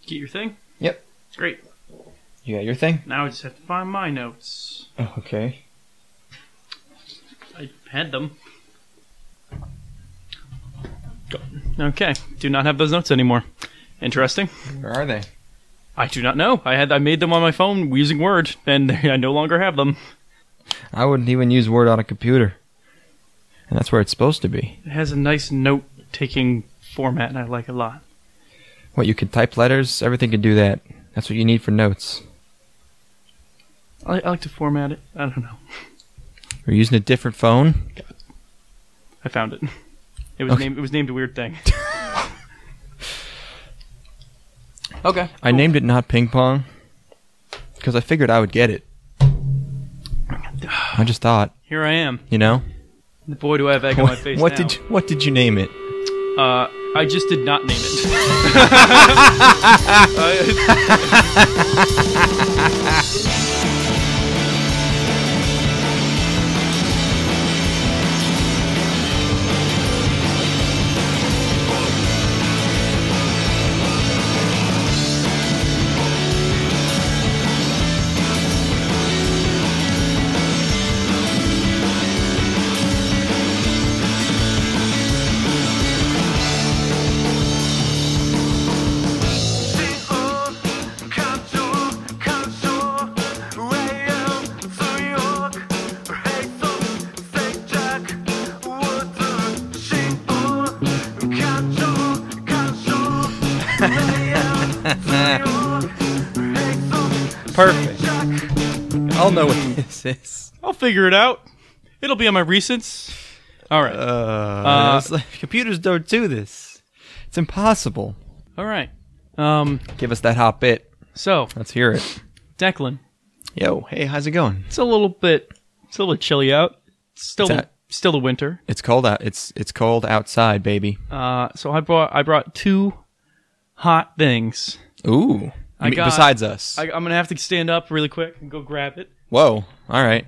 Get your thing? Yep. Great. You got your thing? Now I just have to find my notes. Oh, okay. I had them. Okay. Do not have those notes anymore. Interesting. Where are they? I do not know. I made them on my phone using Word, and I no longer have them. I wouldn't even use Word on a computer. And that's where it's supposed to be. It has a nice note-taking format, and I like it a lot. What, you can type letters? Everything can do that. That's what you need for notes. I like to format it. I don't know. You're using a different phone? I found it. It was named a weird thing. Okay. I named it not ping pong because I figured I would get it. I just thought. Here I am. You know? Boy, do I have egg on my face now. What did you name it? I just did not name it. Perfect. I'll know what this is. I'll figure it out. It'll be on my recents. All right. Computers don't do this. It's impossible. All right. Give us that hot bit. So, let's hear it. Declan. Yo, hey, how's it going? It's a little chilly out. Still the winter. It's cold out. It's cold outside, baby. So I brought 2 hot things. Ooh. Besides us. I'm going to have to stand up really quick and go grab it. Whoa. All right.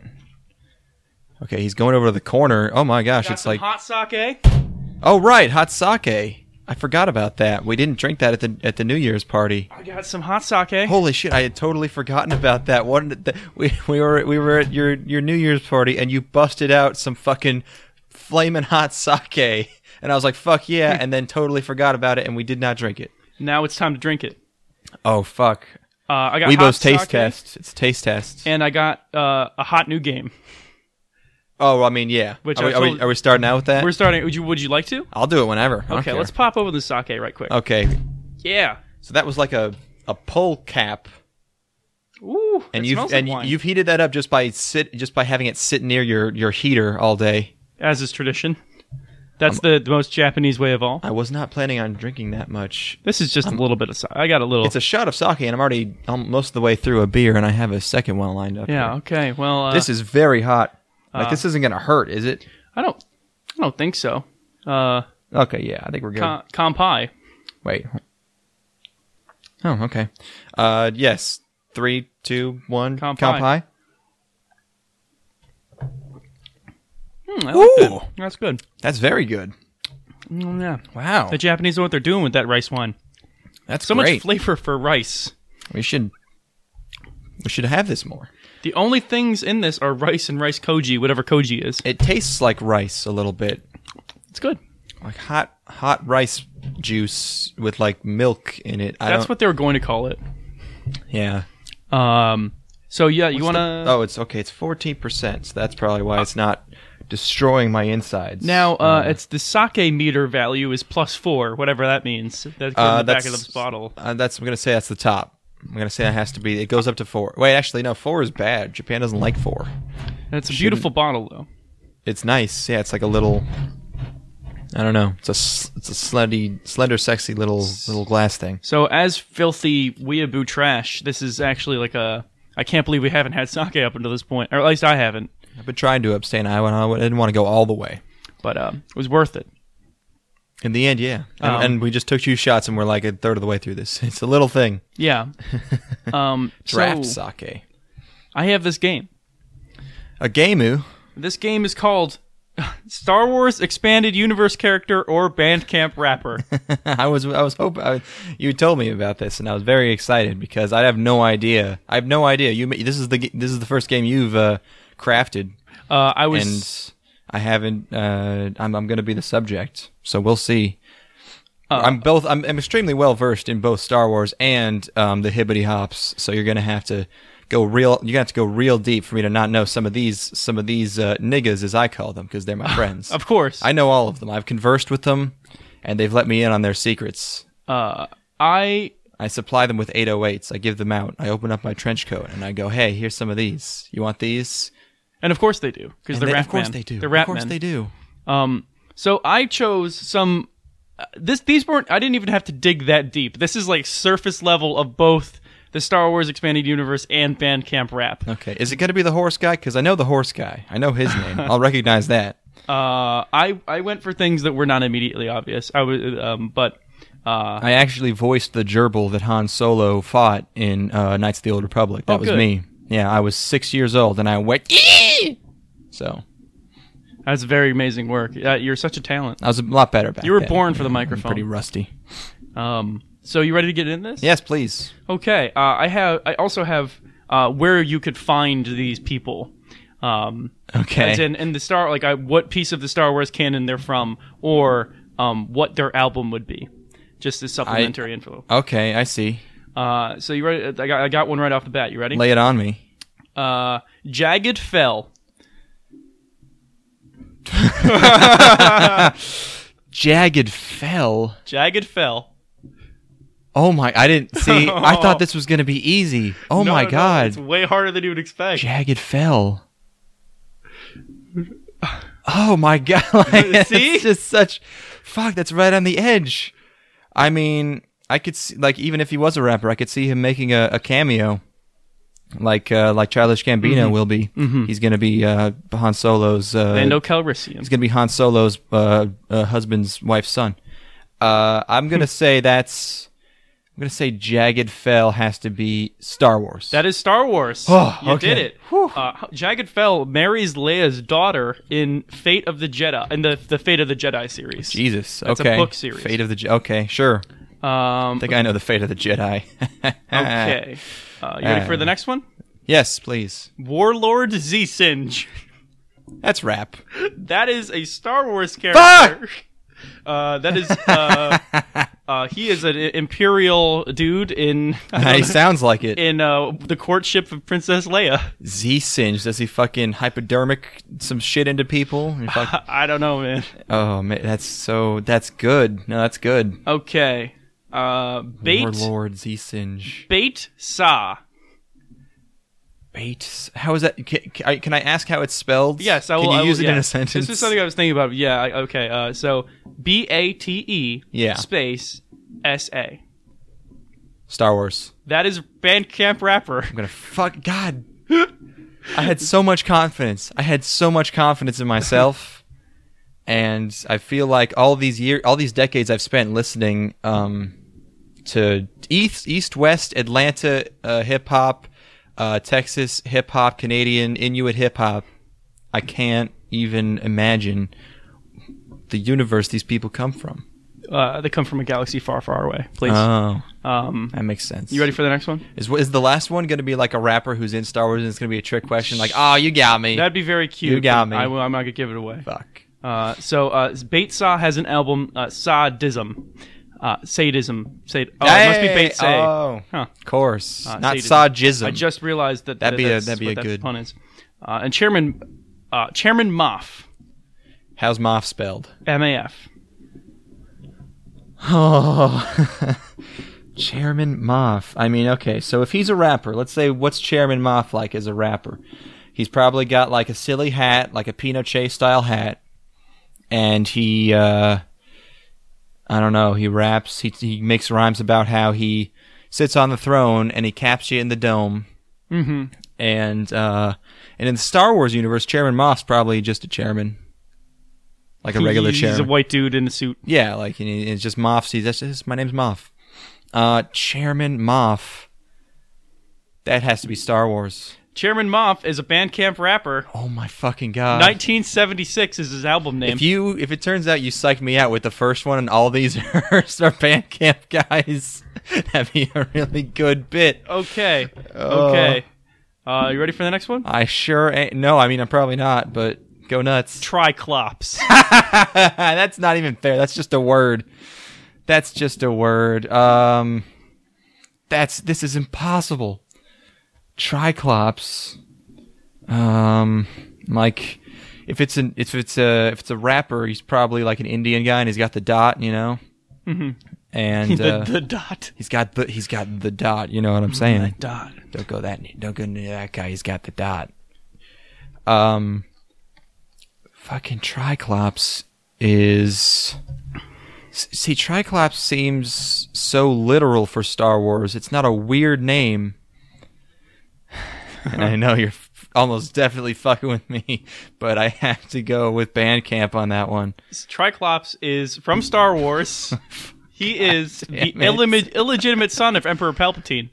Okay, he's going over to the corner. Oh my gosh, it's like hot sake. Oh right, hot sake. I forgot about that. We didn't drink that at the New Year's party. I got some hot sake. Holy shit, I had totally forgotten about that. We were at your New Year's party and you busted out some fucking flamin' hot sake. And I was like, "Fuck yeah," and then totally forgot about it and we did not drink it. Now it's time to drink it. Oh fuck. I got Weebo's taste sake, test. It's a taste test. And I got a hot new game. Oh, I mean, yeah. Are we starting out with that? We're starting. Would you like to? I'll do it whenever. Okay, let's pop over the sake right quick. Okay. Yeah. So that was like a pull cap. Ooh. And you've heated that up just by having it sit near your heater all day. As is tradition. That's the most Japanese way of all. I was not planning on drinking that much. This is just a little bit of sake. I got a little. It's a shot of sake, and I'm already most of the way through a beer, and I have a second one lined up. Yeah. Here. Okay. Well, this is very hot. Like this isn't gonna hurt, is it? I don't think so. Okay. Yeah, I think we're good. Kampai. Wait. Oh, okay. Yes. 3, 2, 1. Kampai. I like that. That's good. That's very good. Yeah. Wow. The Japanese know what they're doing with that rice wine. That's so great. much flavor for rice. We should have this more. The only things in this are rice and rice koji, whatever koji is. It tastes like rice a little bit. It's good. Like hot rice juice with like milk in it. That's what they were going to call it. Yeah. So yeah, you want to... Oh, it's okay. It's 14%. So that's probably why it's not destroying my insides. Now, it's the sake meter value is +4, whatever that means. That's on the back of this bottle. I'm going to say that's the top. I'm going to say it has to be... It goes up to 4. Wait, actually, no. 4 is bad. Japan doesn't like 4. It's a beautiful bottle, though. It's nice. Yeah, it's like a little... I don't know. It's a slender, sexy little glass thing. So, as filthy weeaboo trash, this is actually like a... I can't believe we haven't had sake up until this point. Or at least I haven't. I've been trying to abstain. I didn't want to go all the way. But it was worth it. In the end, yeah. And we just took 2 shots and we're like a third of the way through this. It's a little thing. Yeah. Draft sake. I have this game. A gameu? This game is called Star Wars expanded universe character or Bandcamp rapper. I was hoping you told me about this, and I was very excited because I have no idea. I have no idea. This is the first game you've crafted, and I haven't. I'm going to be the subject, so we'll see. I'm extremely well versed in both Star Wars and the Hibbity Hops, so you're going to have to go real. You have to go real deep for me to not know some of these niggas, as I call them, because they're my friends. Of course, I know all of them. I've conversed with them, and they've let me in on their secrets. I supply them with 808s. I give them out. I open up my trench coat and I go, "Hey, here's some of these. You want these?" And of course they do, because they're rap men. Of course they do. They're rap men. Of course men. they do. So I chose some. These weren't. I didn't even have to dig that deep. This is like surface level of both the Star Wars Expanded Universe and Bandcamp rap. Okay, is it going to be the horse guy? Because I know the horse guy. I know his name. I'll recognize that. I went for things that were not immediately obvious. I actually voiced the gerbil that Han Solo fought in Knights of the Old Republic. That was good. me. Yeah, I was 6 years old, and I went. Eee! So. That's very amazing work. You're such a talent. I was a lot better back then. You were born for the microphone. I'm pretty rusty. So you ready to get in this? Yes, please. Okay. I also have where you could find these people. Okay. As in the Star, what piece of the Star Wars canon they're from, or what their album would be, just as supplementary info. Okay, I see. So you ready? I got one right off the bat. You ready? Lay it on me. Jagged Fell. Jagged Fell. Jagged Fell. Oh my! I didn't see. I thought this was going to be easy. Oh my god! It's way harder than you would expect. Jagged Fell. Oh my god! See? It's just such. Fuck! That's right on the edge. I mean, I could see, even if he was a rapper, I could see him making a cameo, like Childish Gambino will be. Mm-hmm. He's going to be Han Solo's. Lando Calrissian. He's going to be Han Solo's husband's wife's son. I'm going to say that's. I'm going to say Jagged Fell has to be Star Wars. That is Star Wars. Oh, you okay. did it. Jagged Fell marries Leia's daughter in Fate of the Jedi, in the Fate of the Jedi series. Jesus. That's okay. a book series. Fate of the Okay, sure. I think I know the Fate of the Jedi. Okay. You ready for the next one? Yes, please. Warlord Zeesinge. That's rap. That is a Star Wars character. Fuck! That is, he is an Imperial dude in... He sounds like it. In the courtship of Princess Leia. Zeesinge, does he fucking hypodermic some shit into people? I don't know, man. Oh, man, that's good. No, that's good. Okay. Warlord Zeesinge. Bait Sa. Bait. How is that? Can I ask how it's spelled? Yes, I will. Can you use it in yeah. a sentence? This is something I was thinking about. Yeah. Okay. So BATE space SA. Star Wars. That is Bandcamp rapper. I'm gonna God. I had so much confidence. In myself, and I feel like all these decades I've spent listening to East West Atlanta hip hop. Texas hip-hop, Canadian, Inuit hip-hop. I can't even imagine the universe these people come from. They come from a galaxy far, far away. Please. Oh, that makes sense. You ready for the next one? Is the last one going to be like a rapper who's in Star Wars and it's going to be a trick question? Like, oh, you got me. That'd be very cute. You got me. I'm not going to give it away. Fuck. So Bait Saw has an album, Sadism. Sadism. It must be Bait Say. Oh, huh. Of course. Not sadism. Sadjism. I just realized that'd be a good pun is. And Chairman Moff. How's Moff spelled? MAF. Oh, Chairman Moff. I mean, okay, so if he's a rapper, let's say what's Chairman Moff like as a rapper? He's probably got like a silly hat, like a Pinochet style hat, and he I don't know, he raps, he makes rhymes about how he sits on the throne and he caps you in the dome. Mm-hmm. And in the Star Wars universe, Chairman Moff's probably just a chairman. Like a regular chairman. He's a white dude in a suit. Yeah, like it's just Moff. My name's Moff. Chairman Moff. That has to be Star Wars. Chairman Moff is a Bandcamp rapper. Oh my fucking god. 1976 is his album name. If it turns out you psyched me out with the first one and all these are Bandcamp guys, that'd be a really good bit. Okay. Okay. You ready for the next one? I sure ain't. No, I mean, I'm probably not, but go nuts. Triclops. That's not even fair. That's just a word. This is impossible. Triclops. Like if it's a rapper, he's probably like an Indian guy and he's got the dot, you know. Mm-hmm. And the dot. He's got the dot. You know what I'm saying? The dot. Don't go near that guy. He's got the dot. Fucking Triclops is. See, Triclops seems so literal for Star Wars. It's not a weird name. And I know you're almost definitely fucking with me, but I have to go with Bandcamp on that one. Triclops is from Star Wars. He is the illegitimate son of Emperor Palpatine.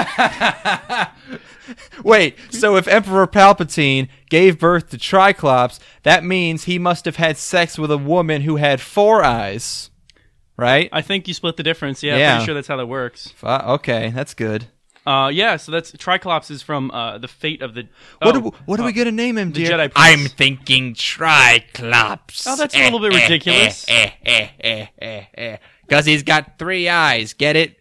Wait, so if Emperor Palpatine gave birth to Triclops, that means he must have had sex with a woman who had 4 eyes, right? I think you split the difference. Yeah, I'm pretty sure that's how that works. Okay, that's good. So that's Triclops is from the fate of the. What are we gonna name him, dear? Jedi Prince. I'm thinking Triclops. Oh, that's a little bit ridiculous. Because he's got 3 eyes. Get it?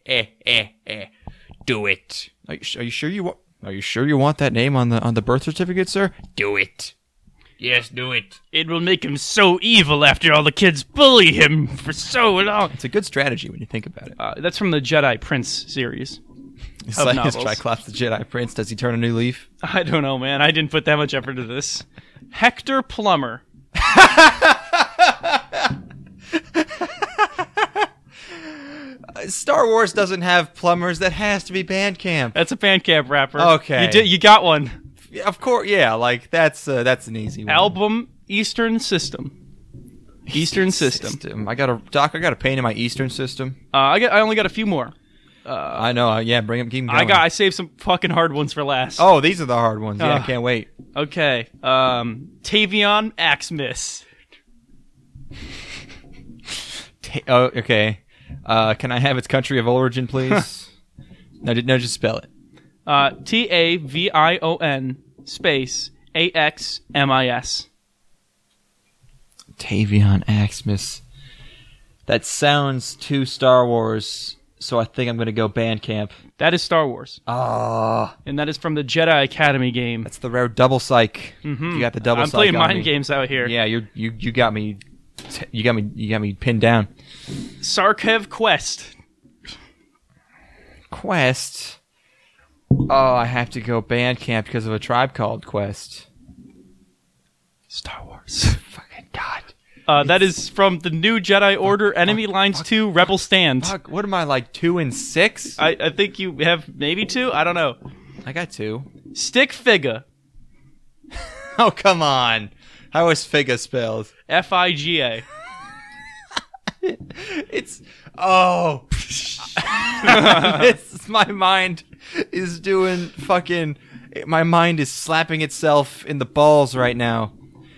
Do it. Are you sure you want? Are you sure you want that name on the birth certificate, sir? Do it. Yes, do it. It will make him so evil after all the kids bully him for so long. It's a good strategy when you think about it. That's from the Jedi Prince series. Is Triclops the Jedi Prince? Does he turn a new leaf? I don't know, man. I didn't put that much effort into this. Hector Plummer. Star Wars doesn't have plumbers. That has to be Bandcamp. That's a Bandcamp rapper. Okay. You got one. Of course, yeah. Like that's an easy one. Album Eastern System. Eastern System. I got a pain in my Eastern System. I only got a few more. I know. Yeah, bring them. Keep them going. I saved some fucking hard ones for last. Oh, these are the hard ones. Yeah, I can't wait. Okay. Tavion Axmis. Okay. Can I have its country of origin, please? No, just spell it. Tavion space Axmis. Tavion Axmis. That sounds too Star Wars, so I think I'm going to go Bandcamp. That is Star Wars. Ah. And that is from the Jedi Academy game. That's the rare double psych. Mm-hmm. You got the double psych. I'm playing on mind me. games out here. Yeah, you got me. You got me pinned down. Sarkev Quest. Quest. Oh, I have to go Bandcamp because of a tribe called Quest. Star Wars. Fucking God. That is from the new Jedi Order Enemy Lines 2 Rebel Stand. Fuck, what am I, like 2 and 6? I think you have maybe 2? I don't know. I got 2. Stick Figure. Oh, come on. How is Figa spelled? Figa. It's... Oh. My mind is doing fucking... My mind is slapping itself in the balls right now.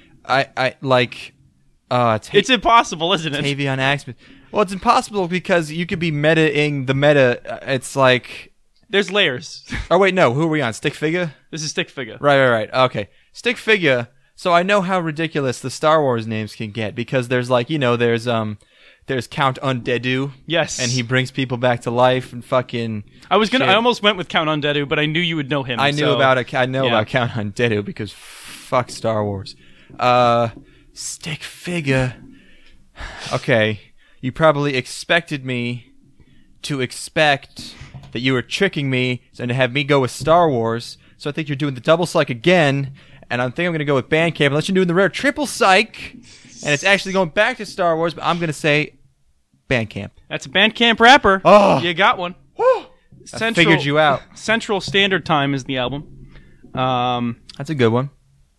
It's impossible, isn't it? Tavion Axmis. Well, it's impossible because you could be meta-ing the meta. It's like... There's layers. Oh, wait, no. Who are we on? Stick Figure? This is Stick Figure. Right. Okay. Stick Figure. So I know how ridiculous the Star Wars names can get because there's like, there's Count Undedu. Yes. And he brings people back to life and fucking... I almost went with Count Undedu, but I knew you would know him. I know about Count Undedu because fuck Star Wars. Stick Figure. Okay. You probably expected me to expect that you were tricking me and to have me go with Star Wars. So I think you're doing the double psych again. And I think I'm going to go with Bandcamp unless you're doing the rare triple psych. And it's actually going back to Star Wars, but I'm going to say Bandcamp. That's a Bandcamp rapper. Oh. You got one. I figured you out. Central Standard Time is the album. That's a good one.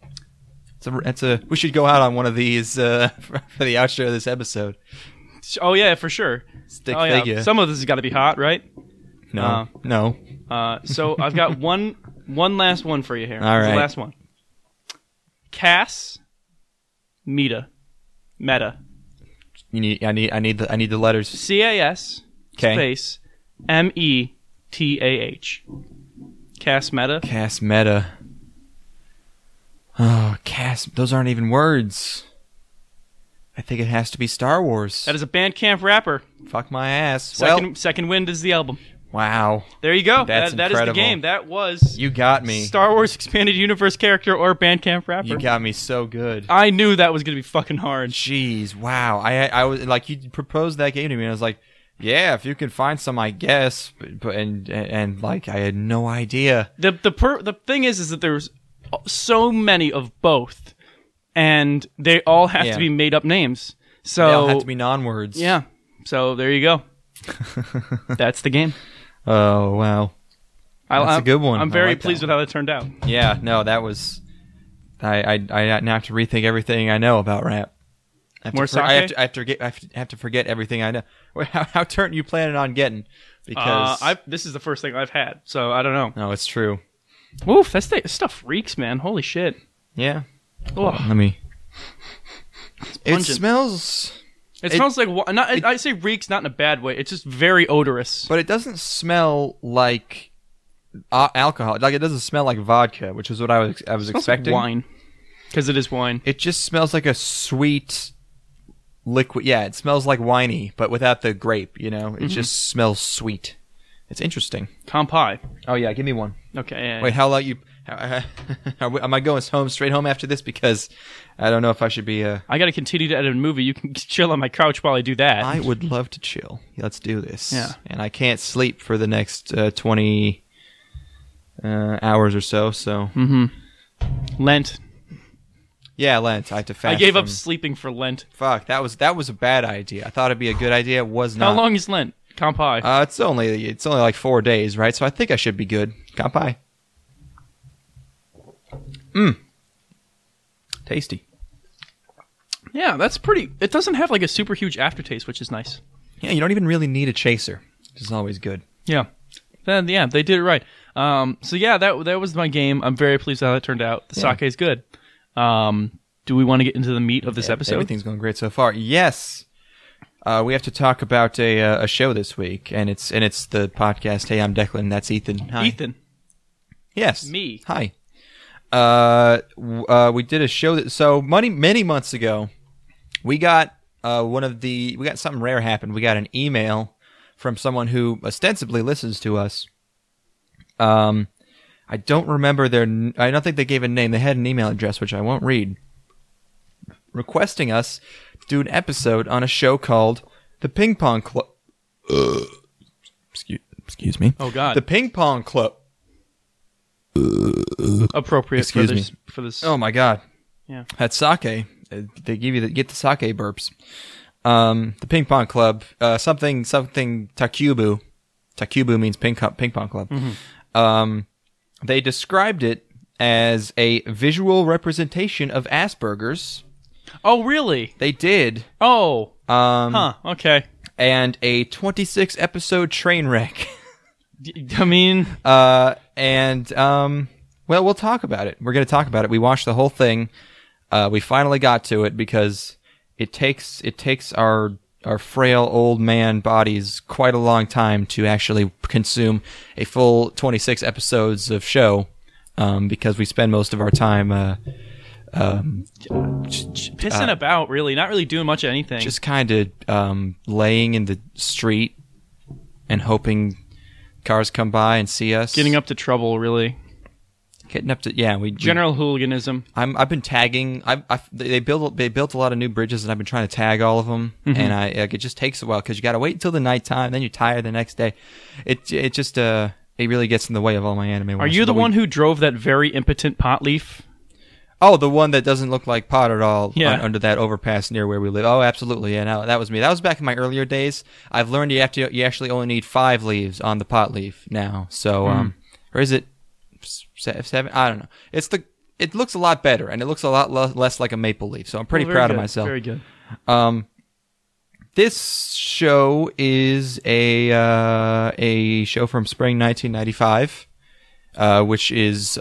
We should go out on one of these for the outro of this episode. Oh, yeah, for sure. Stick Figure. Yeah. Some of this has got to be hot, right? No. So I've got one One last one for you here. All This is right. the last one. Cass. Meta. I need the letters. CAS. Okay. Space. METAH. Cass Meta. Cass Meta. Oh, Cass. Those aren't even words. I think it has to be Star Wars. That is a Bandcamp rapper. Fuck my ass. Second Wind is the album. Wow. There you go. That's That is the incredible. game. That was You got me. Star Wars Expanded Universe character or Bandcamp rapper. You got me so good. I knew that was going to be fucking hard. Jeez, wow. I was like, you proposed that game to me, and I was like, yeah, if you can find some, I guess. But like, I had no idea. The thing is that there's so many of both, and they all have Yeah. to be made up names. So They all have to be non-words. yeah. So there you go. That's the game. Oh wow. That's a good one. I'm I very like that pleased with one. how that turned out. Yeah. No, that was. I now have to rethink everything I know about rap. More sake? I have to forget everything I know. Wait, how turn you planning on getting? Because this is the first thing I've had, so I don't know. no, it's true. Oof, this stuff reeks, man. Holy shit. Yeah. Ugh. Let me. It pungent. smells. It smells like I say reeks not in a bad way. It's just very odorous. But it doesn't smell like alcohol. Like, it doesn't smell like vodka, which is what I was It smells expecting. like wine, because it is wine. It just smells like a sweet liquid. Yeah, it smells like winey, but without the grape. You know, it just smells sweet. It's interesting. Kampai. Oh yeah, give me one. Okay. Yeah, Wait, how about you? Am I going straight home after this? Because I don't know if I should be. I got to continue to edit a movie. You can chill on my couch while I do that. I would love to chill. Let's do this. Yeah. And I can't sleep for the next 20 hours or so. So Lent. yeah, Lent. I have to fast. I gave up from- sleeping for Lent. Fuck, that was a bad idea. I thought it'd be a good idea. It was not. How long is Lent? Kampai. It's only like 4 days, right? So I think I should be good. Kampai. Tasty. Yeah, that's pretty. It doesn't have like a super huge aftertaste, which is nice. Yeah, you don't even really need a chaser, which is always good. Yeah. Then yeah, they did it right. So yeah, that was my game. I'm very pleased how that turned out. The sake is good. Do we want to get into the meat of this episode? Everything's going great so far. Yes. We have to talk about a show this week, and it's the podcast. Hey, I'm Declan. That's Ethan. Hi. Ethan. Yes. Me. Hi. We did a show so many months ago. We got something rare happened. We got an email from someone who ostensibly listens to us. I don't remember I don't think they gave a name. They had an email address, which I won't read, requesting us to do an episode on a show called The Ping Pong Club. Excuse me. Oh God. The Ping Pong Club. Appropriate Excuse me. for this. Oh my God. Yeah. That's sake. They give you get the sake burps. The Ping Pong Club. Something Takubu. Takubu means ping pong club. They described it as a visual representation of Asperger's. Oh really? They did. Oh. Huh. Okay. And a 26 episode train wreck. I mean, Well, we'll talk about it. We're going to talk about it. We watched the whole thing. We finally got to it because it takes our frail old man bodies quite a long time to actually consume a full 26 episodes of show, because we spend most of our time pissing about, really, not really doing much of anything. just kind of laying in the street and hoping cars come by and see us. getting up to trouble, really. Getting up to we General hooliganism. I've been tagging. They built a lot of new bridges, and I've been trying to tag all of them. And it just takes a while because you got to wait until the nighttime, then you're tired the next day. It really gets in the way of all my anime. Are you the one who drove that very impotent pot leaf? Oh, the one that doesn't look like pot at all. Yeah. Under that overpass near where we live. Oh, absolutely. Yeah, no, that was me. That was back in my earlier days. I've learned you actually only need 5 leaves on the pot leaf now. So or is it 7? I don't know. It looks a lot better, and it looks a lot less like a maple leaf. So I'm pretty proud of myself. Very good. This show is a show from spring 1995. which is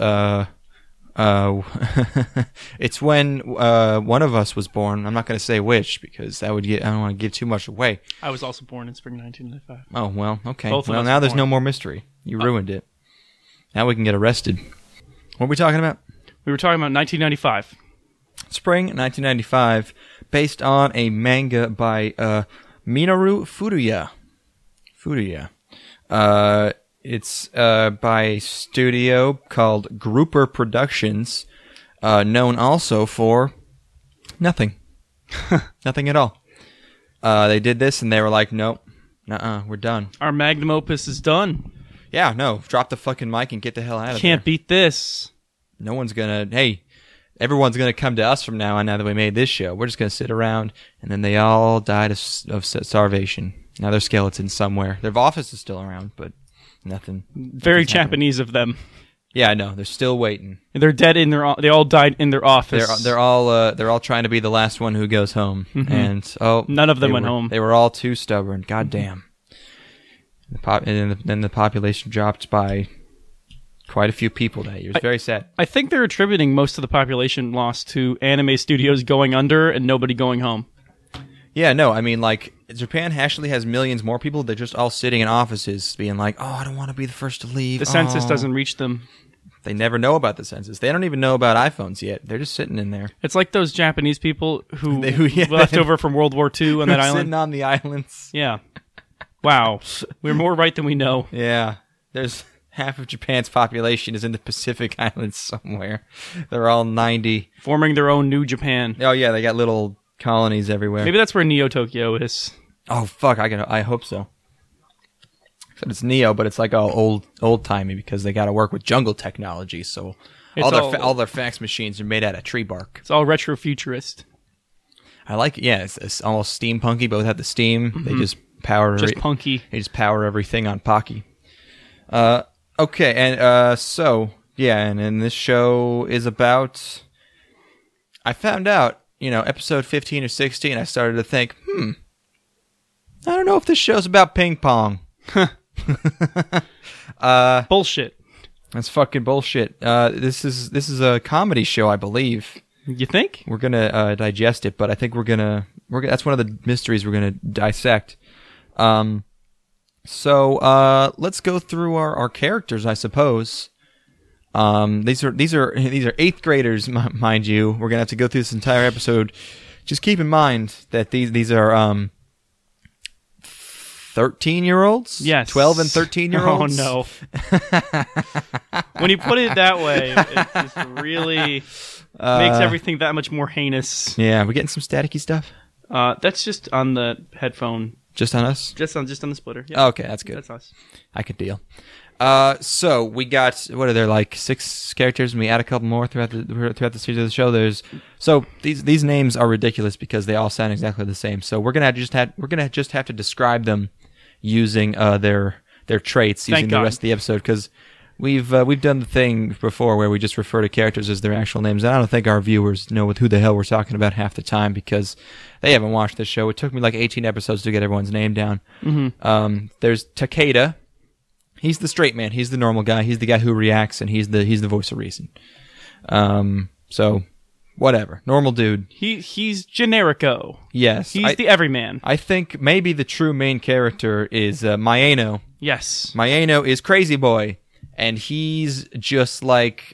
it's when one of us was born. I'm not going to say which because I don't want to give too much away. I was also born in spring 1995. Oh well, okay. Both of well, us now were there's born. no more mystery. You ruined it. Now we can get arrested. What are we talking about? We were talking about 1995. Spring 1995, based on a manga by Minoru Furuya. It's by a studio called Grouper Productions, known also for nothing. Nothing at all. They did this and they were like, nope, we're done. Our magnum opus is done. Yeah, no, drop the fucking mic and get the hell out of Can't there. beat this. No one's gonna, everyone's gonna come to us from now on now that we made this show. We're just gonna sit around, and then they all died of starvation. Now they're skeletons somewhere. Their office is still around, but nothing. Very Nothing's happening. Japanese of them. Yeah, I know. They're still waiting. They're dead in their. They all died in their office. They're all trying to be the last one who goes home, and None of them they went were- home. They were all too stubborn. God damn. And then the population dropped by quite a few people that year. It's very sad. I think they're attributing most of the population loss to anime studios going under and nobody going home. Yeah, no, I mean, like, Japan actually has millions more people. They're just all sitting in offices being like, oh, I don't want to be the first to leave. The census Oh. doesn't reach them. They never know about the census. They don't even know about iPhones yet. They're just sitting in there. It's like those Japanese people who Yeah. left over from World War II on that island. Sitting on the islands. Yeah. Wow. We're more right than we know. Yeah. There's half of Japan's population is in the Pacific Islands somewhere. They're all 90. Forming their own new Japan. Oh, yeah, they got little colonies everywhere. Maybe that's where Neo Tokyo is. Oh, fuck, I hope so. Except it's Neo, but it's like all old-timey because they got to work with jungle technology, so all their fax machines are made out of tree bark. It's all retro-futurist. I like it. Yeah, it's almost steampunky, but without the steam. They just power Just punky. They just power everything on Pocky. Okay, and so yeah, and this show is about. I found out, episode 15 or 16. I started to think, I don't know if this show's about ping pong. Bullshit. That's fucking bullshit. This is a comedy show, I believe. You think? We're gonna digest it, but I think that's one of the mysteries we're gonna dissect. So let's go through our characters, I suppose. These are eighth graders, mind you. We're gonna have to go through this entire episode. Just keep in mind that these are 13-year-olds. Yes. 12 and 13-year-olds. Oh no. When you put it that way, it just really makes everything that much more heinous. Yeah, we're getting some staticky stuff. That's just on the headphone. Just on us. Just on the splitter. Yeah. Oh, okay, that's good. That's us. I could deal. So we got, what are there, like 6 characters, and we add a couple more throughout the series of the show. These names are ridiculous because they all sound exactly the same. So we're gonna just have to describe them using their traits, using Thank the God. rest of the episode, because we've done the thing before where we just refer to characters as their actual names. And I don't think our viewers know who the hell we're talking about half the time because they haven't watched this show. It took me like 18 episodes to get everyone's name down. Mm-hmm. There's Takeda. He's the straight man. He's the normal guy. He's the guy who reacts, and he's the voice of reason. So whatever, normal dude. He's generico. Yes, He's the everyman. I think maybe the true main character is Maeno. Yes. Maeno is Crazy Boy, and he's just like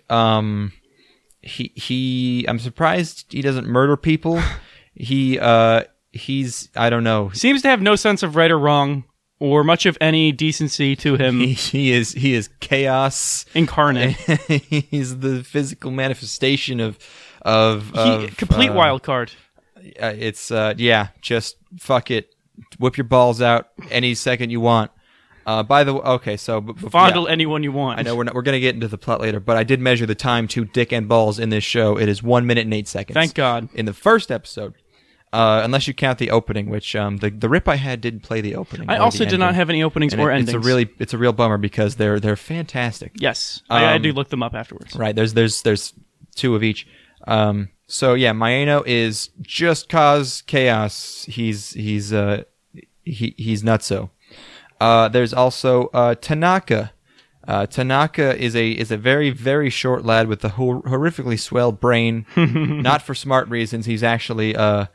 he. I'm surprised he doesn't murder people. He's I don't know. Seems to have no sense of right or wrong or much of any decency to him. He is chaos Incarnate. He's the physical manifestation of Complete wild card. It's just fuck it, whip your balls out any second you want. By the way, okay, so Fondle anyone you want. I know we're going to get into the plot later, but I did measure the time to dick and balls in this show. It is 1 minute and 8 seconds. Thank God. In the first episode, unless you count the opening, which the rip I had didn't play the opening. I or also the did not ending. have any openings And or it's endings. it's a real bummer because they're fantastic. Yes. I do look them up afterwards. Right. There's 2 of each. So yeah, Maeno is just cause chaos. He's nutso. There's also Tanaka. Tanaka is a very, very short lad with a horrifically swelled brain. Not for smart reasons. He's actually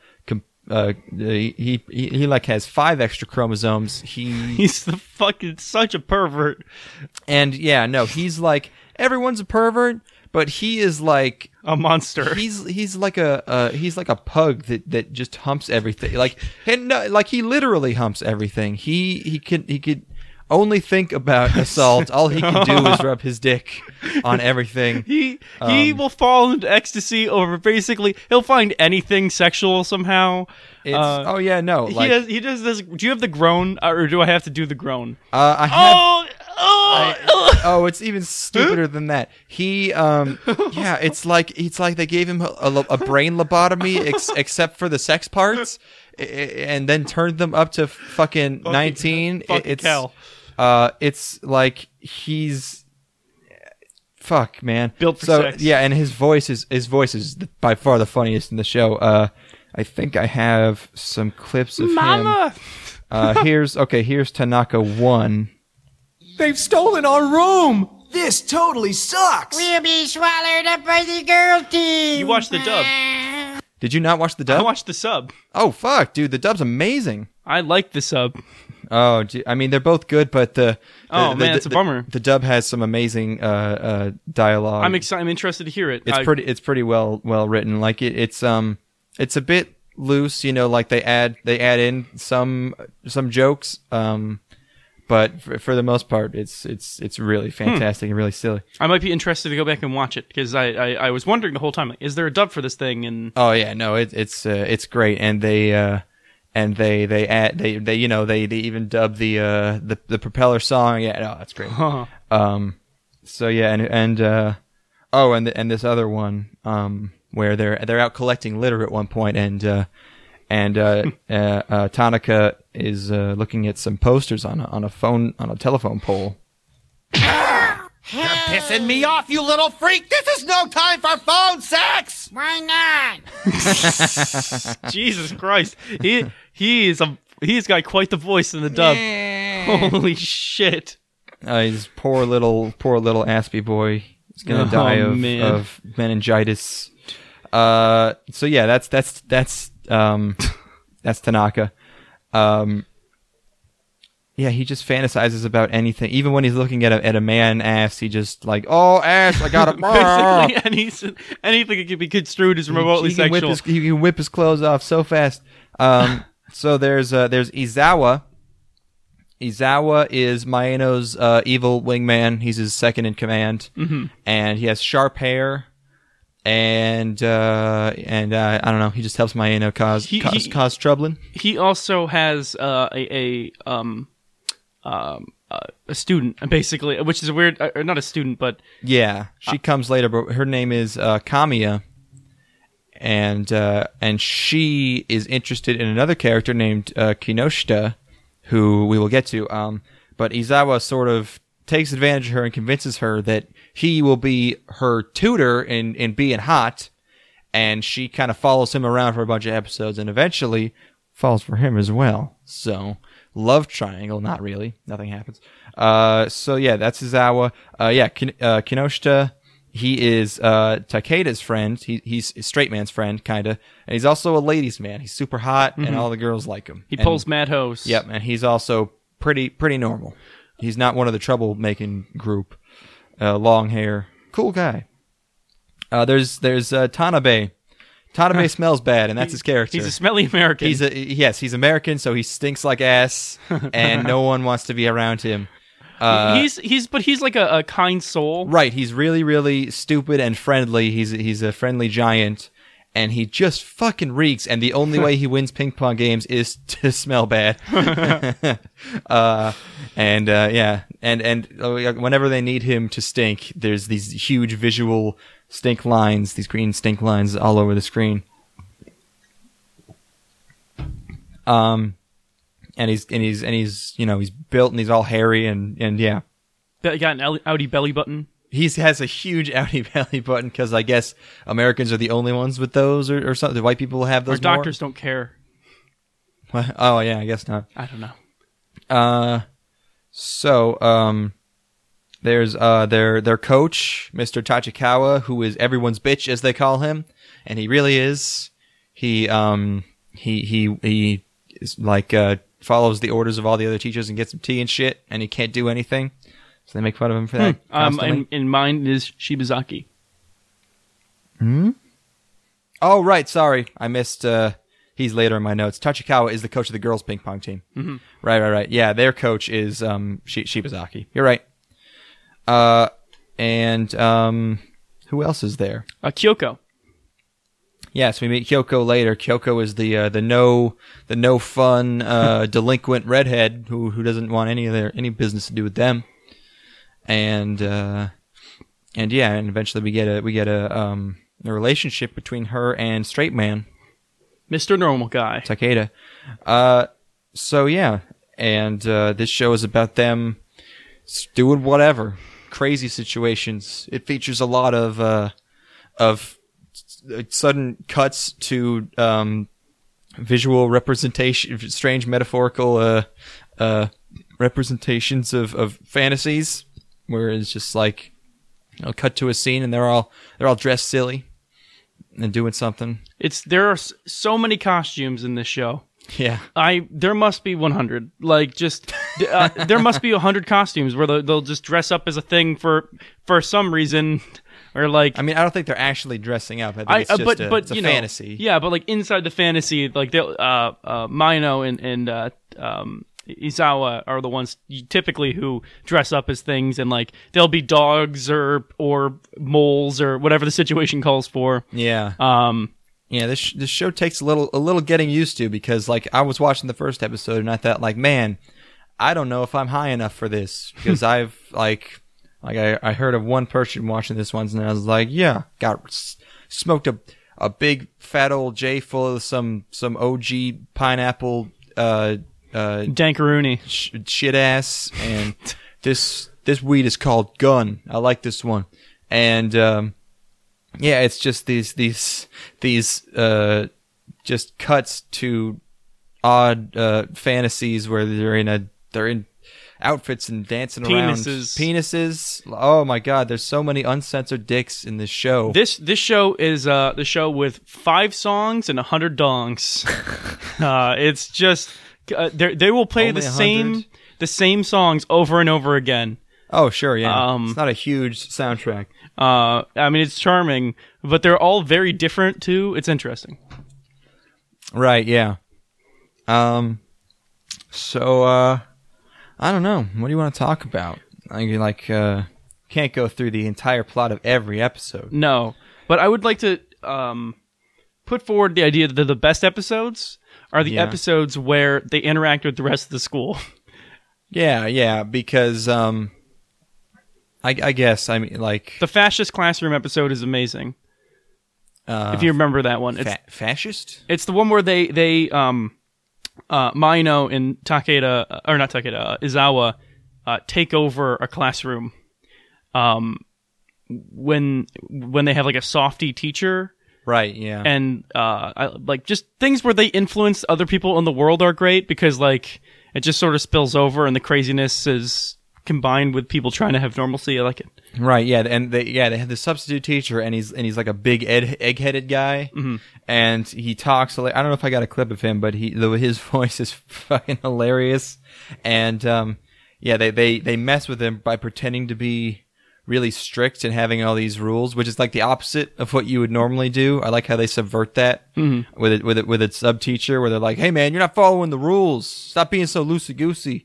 he like has 5 extra chromosomes. He's the fucking such a pervert. And yeah, no, he's like everyone's a pervert, but he is like a monster. He's like a pug that just humps everything. Like he literally humps everything. He could only think about assault. All he can do is rub his dick on everything. He will fall into ecstasy over basically. He'll find anything sexual somehow. Oh yeah, no. Like, he does this. Do you have the groan, or do I have to do the groan? I have. It's even stupider than that. Yeah, it's like they gave him a brain lobotomy, except for the sex parts, and then turned them up to fucking 19. It's hell. It's like he's fuck, man. Built for sex. Yeah, and his voice is by far the funniest in the show. I think I have some clips of Mama! him. Here's Tanaka 1. They've stolen our room! This totally sucks! We'll be swallowed up by the girl team! You watched the dub. Did you not watch the dub? I watched the sub. Oh, fuck, dude, the dub's amazing. I like the sub. Oh, I mean, they're both good, but it's a bummer. The dub has some amazing dialogue. I'm interested to hear it. It's pretty well written. Like it's a bit loose, you know, like they add in some jokes, but for the most part, it's really fantastic and really silly. I might be interested to go back and watch it because I was wondering the whole time, like, is there a dub for this thing? And oh yeah, no, it's great, and they even dub the propeller song. Yeah, no, that's great. So yeah, and this other one, where they're out collecting litter at one point, and Tanaka is looking at some posters on a telephone pole. You're pissing me off, you little freak! This is no time for phone sex! Why not? Jesus Christ, he's got quite the voice in the dub. Holy shit! He's poor little Aspie boy. He's gonna die of meningitis. So yeah, that's Tanaka. Yeah, he just fantasizes about anything. Even when he's looking at a man ass, he just like, oh, ass, I got it. Basically, anything that can be construed as remotely sexual. He can whip his clothes off so fast. So there's Izawa. Izawa is Maeno's evil wingman. He's his second in command, and he has sharp hair. And I don't know. He just helps Maeno cause troubling. He also has a student, basically, which is a weird. Not a student, but yeah, she comes later. But her name is Kamiya, and she is interested in another character named Kinoshita, who we will get to. But Izawa sort of takes advantage of her and convinces her that he will be her tutor in being hot, and she kind of follows him around for a bunch of episodes and eventually falls for him as well. So, love triangle, not really. Nothing happens. So yeah, that's Izawa. Kinoshita, he is Takeda's friend. He's a straight man's friend, kinda. And he's also a ladies' man. He's super hot, and all the girls like him. He pulls mad hoes. Yep, and he's also pretty normal. He's not one of the troublemaking group. Long hair, cool guy. There's Tanabe. Tanabe smells bad, and that's his character. He's a smelly American. He's American, so he stinks like ass, and no one wants to be around him. He's like a kind soul. Right, he's really, really stupid and friendly. He's a friendly giant, and he just fucking reeks, and the only way he wins ping pong games is to smell bad. And whenever they need him to stink, there's these huge visual stink lines, these green stink lines all over the screen. And he's built and he's all hairy and yeah. He got an outie belly button. He has a huge outie belly button because I guess Americans are the only ones with those or something. The white people have those. Our doctors don't care. What? Oh yeah, I guess not. I don't know. There's their coach, Mr. Tachikawa, who is everyone's bitch, as they call him, and he really is. He is like follows the orders of all the other teachers and gets some tea and shit, and he can't do anything, so they make fun of him for that. And mine is Shibazaki. Oh, right. Sorry, I missed. He's later in my notes. Tachikawa is the coach of the girls' ping pong team. Mm-hmm. Right. Yeah, their coach is Shibazaki. You're right. And who else is there? Kyoko. Yes, we meet Kyoko later. Kyoko is the no fun delinquent redhead who doesn't want any business to do with them. And eventually we get a relationship between her and straight man, Mr. Normal Guy. Takeda. So yeah, and this show is about them doing whatever. Crazy situations. It features a lot of sudden cuts to visual representation, strange metaphorical representations of fantasies, where it's just like cut to a scene and they're all dressed silly and doing something. There are so many costumes in this show. Yeah, there must be 100. Like, just there must be 100 costumes where they'll just dress up as a thing for some reason, or like. I mean, I don't think they're actually dressing up. I think it's just it's a fantasy. Yeah, but like inside the fantasy, like they'll Mino and Izawa are the ones typically who dress up as things, and like they'll be dogs or moles or whatever the situation calls for. Yeah. Yeah, this show takes a little getting used to, because like I was watching the first episode and I thought like, man, I don't know if I'm high enough for this, because I've I heard of one person watching this once and I was like, yeah, smoked a big fat old J full of some OG pineapple Dankaroonie shit ass, and this weed is called Gun. I like this one, and yeah, it's just these just cuts to odd fantasies where they're in outfits and dancing around penises. Oh my god, there's so many uncensored dicks in this show. This show is the show with 5 songs and 100 dongs. It's just they will play the same songs over and over again. Oh sure, yeah. It's not a huge soundtrack. I mean, it's charming, but they're all very different too. It's interesting. Right, yeah. So I don't know. What do you want to talk about? Can't go through the entire plot of every episode. No, but I would like to put forward the idea that the best episodes are the episodes where they interact with the rest of the school. Yeah, because I guess, I mean, like... The fascist classroom episode is amazing. If you remember that one. It's, fascist? It's the one where they Mino and Takeda, or not Takeda, Izawa, take over a classroom. When they have like a softy teacher. Right, yeah. And like just things where they influence other people in the world are great, because like it just sort of spills over and the craziness is combined with people trying to have normalcy. I like it. Right, yeah, and they have the substitute teacher, and he's like a big egg-headed guy, and he talks. I don't know if I got a clip of him, but his voice is fucking hilarious, and they mess with him by pretending to be really strict and having all these rules, which is like the opposite of what you would normally do. I like how they subvert that with a sub teacher, where they're like, "Hey man, you're not following the rules. Stop being so loosey goosey."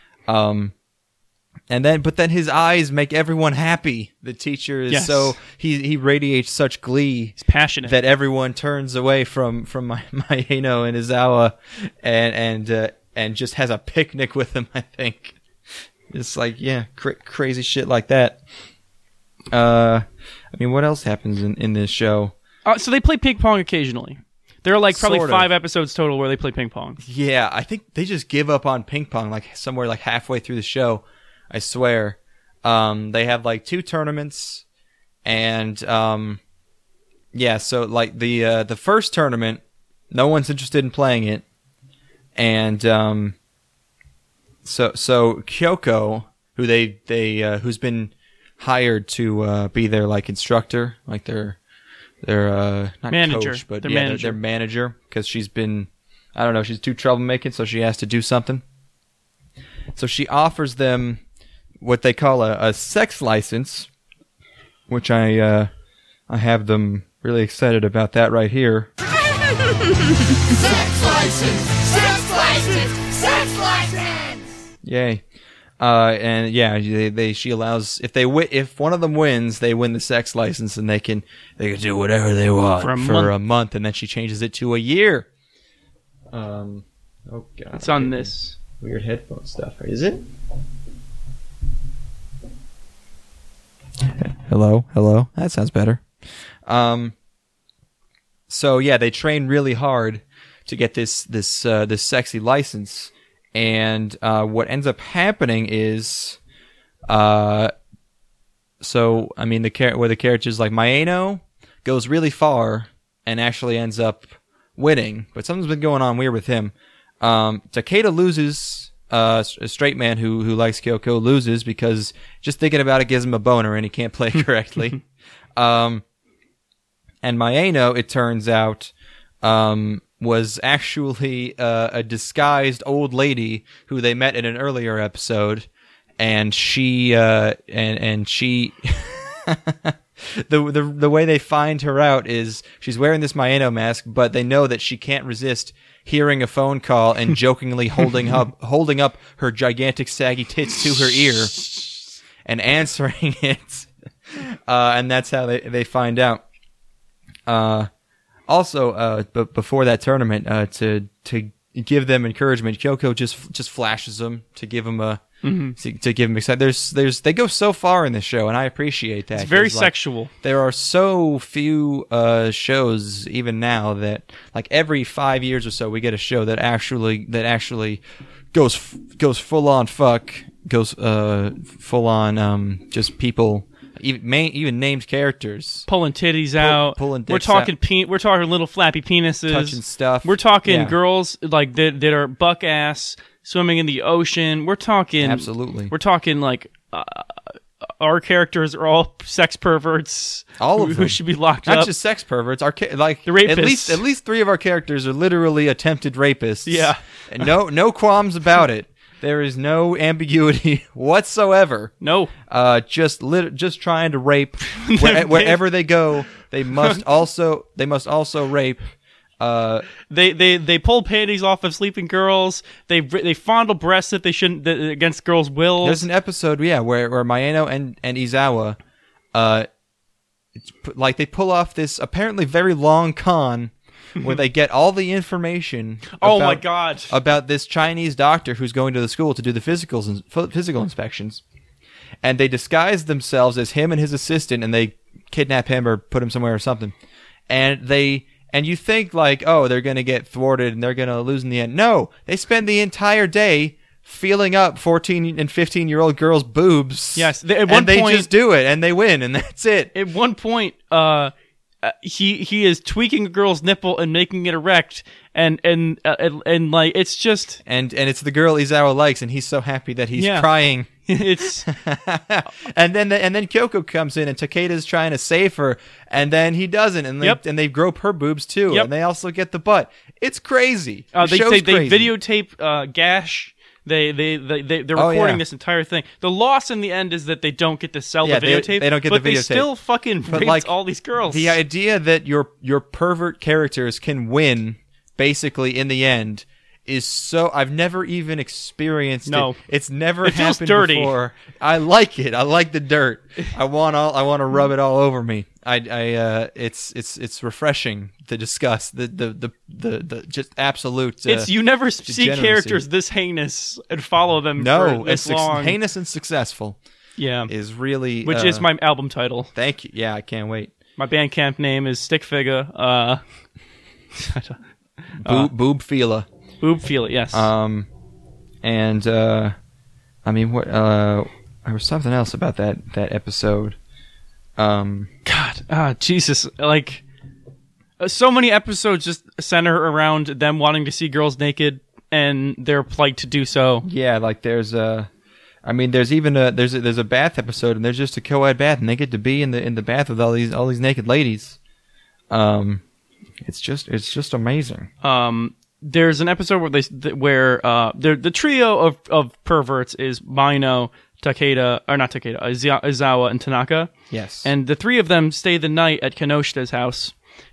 But then his eyes make everyone happy. The teacher is so he radiates such glee. He's passionate that everyone turns away from Maeno and Izawa, and just has a picnic with him. I think it's like crazy shit like that. I mean, what else happens in this show? So they play ping pong occasionally. There are like probably 5 episodes total where they play ping pong. Yeah, I think they just give up on ping pong like somewhere like halfway through the show. I swear. They have like 2 tournaments, and so like the first tournament, no one's interested in playing it, and so Kyoko who's been hired to be their like instructor, like their not Manager. coach, but Their yeah, manager. their manager, because she's been, I don't know, she's too troublemaking, so she has to do something. So she offers them what they call a sex license, which I have them really excited about that right here. Sex license! Sex license! Sex license! Yay. And yeah, she allows, if one of them wins, they win the sex license, and they can do whatever they want for a month, and then she changes it to a year. Oh god. It's on this. Weird headphone stuff. Is it? Hello. That sounds better. So yeah, they train really hard to get this sexy license, and what ends up happening is, where the characters like Maeno goes really far and actually ends up winning, but something's been going on weird with him. Takeda loses. A straight man who likes Kyoko loses because just thinking about it gives him a boner and he can't play correctly. And Maeno, it turns out, was actually a disguised old lady who they met in an earlier episode, and she the way they find her out is she's wearing this Maeno mask, but they know that she can't resist hearing a phone call and jokingly holding up her gigantic saggy tits to her ear and answering it, and that's how they find out. But before that tournament, to give them encouragement, Kyoko just flashes them to give them to give them excitement. They go so far in this show, and I appreciate that. It's very sexual. There are so few shows even now that like every 5 years or so we get a show that actually goes full on fuck, goes full on just people. Even named characters Pulling titties out. Pulling dicks we're talking out. we're talking little flappy penises. Touching stuff. We're talking Yeah. girls like that are buck ass swimming in the ocean. We're talking Absolutely. We're talking like our characters are all sex perverts. All of who them. should be locked Not up. just sex perverts. The rapists. At least 3 of our characters are literally attempted rapists. Yeah. And no qualms about it. There is no ambiguity whatsoever. No. Just trying to rape wherever they go. They must also rape. They pull panties off of sleeping girls. They fondle breasts that they shouldn't against girls' will. There's an episode, where Maeno and Izawa, they pull off this apparently very long con where they get all the information. Oh my god! About this Chinese doctor who's going to the school to do the physical inspections, and they disguise themselves as him and his assistant, and they kidnap him or put him somewhere or something, and you think like, oh, they're gonna get thwarted and they're gonna lose in the end. No, they spend the entire day feeling up 14 and 15-year-old girls' boobs. Yes, they just do it and they win, and that's it. At one point, he is tweaking a girl's nipple and making it erect, and like it's just and it's the girl Izawa likes, and he's so happy that he's crying. It's and then Kyoko comes in, and Takeda's trying to save her, and then he doesn't, and they grope her boobs too, and they also get the butt. It's crazy. They crazy. videotape Gash. They're recording this entire thing. The loss in the end is that they don't get to sell the videotape. They don't get but the videotape. They still fucking raped all these girls. The idea that your pervert characters can win, basically in the end, is so. I've never even experienced it. It's never happened feels dirty. before. I like it. I like the dirt. I want to rub it all over me. It's refreshing to discuss the just absolute. You never see degeneracy. characters this heinous and follow them. No, for this long. Heinous and successful. Yeah, is really which is my album title. Thank you. Yeah, I can't wait. My Bandcamp name is Stick Figure. Boob Fila. Boob Fila. Yes. And I mean, what? There was something else about that episode. God, Jesus! Like, so many episodes just center around them wanting to see girls naked and their plight to do so. Yeah, like there's I mean, there's even there's a bath episode, and there's just a co-ed bath, and they get to be in the bath with all these naked ladies. It's just amazing. There's an episode where the trio of perverts is Mino, Izawa, and Tanaka. Yes. And the three of them stay the night at Kinoshita's house.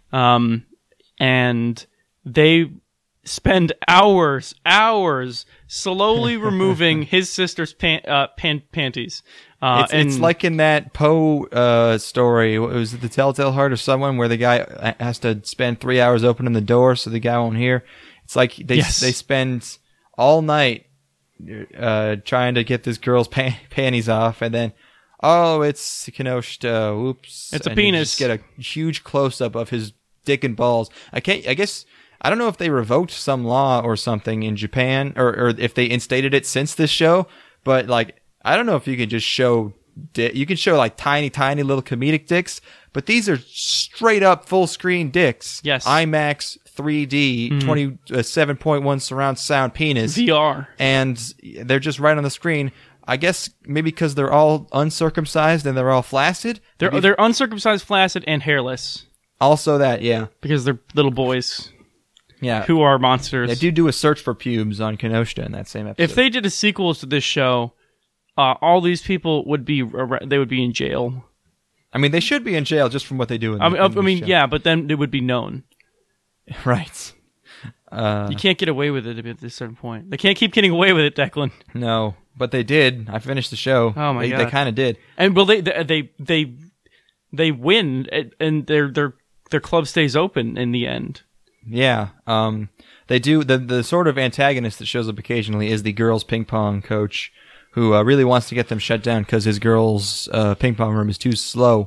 And they spend hours slowly removing his sister's panties. It's like in that Poe story. Was it The Telltale Heart of Someone, where the guy has to spend 3 hours opening the door so the guy won't hear? It's like they spend all night trying to get this girl's panties off, and then, it's Kinoshita. Oops. It's a and penis. Just get a huge close-up of his dick and balls. I guess... I don't know if they revoked some law or something in Japan, or if they instated it since this show, but like, I don't know if you can just show, you can show like tiny little comedic dicks, but these are straight up full screen dicks. Yes. IMAX 3D, 27.1 surround sound penis. VR. And they're just right on the screen. I guess maybe because they're all uncircumcised and they're all flaccid. They're uncircumcised, flaccid, and hairless. Also that, yeah. Because they're little boys. Yeah. Who are monsters. They do a search for pubes on Kinoshita in that same episode. If they did a sequel to this show, all these people would be in jail. I mean, they should be in jail just from what they do. I mean, yeah, but then it would be known. Right. You can't get away with it at this certain point. They can't keep getting away with it, Declan. No, but they did. I finished the show. Oh my God. They kind of did. And well, they win, and their club stays open in the end. Yeah. They do. The sort of antagonist that shows up occasionally is the girls' ping pong coach, who really wants to get them shut down because his girls' ping pong room is too small.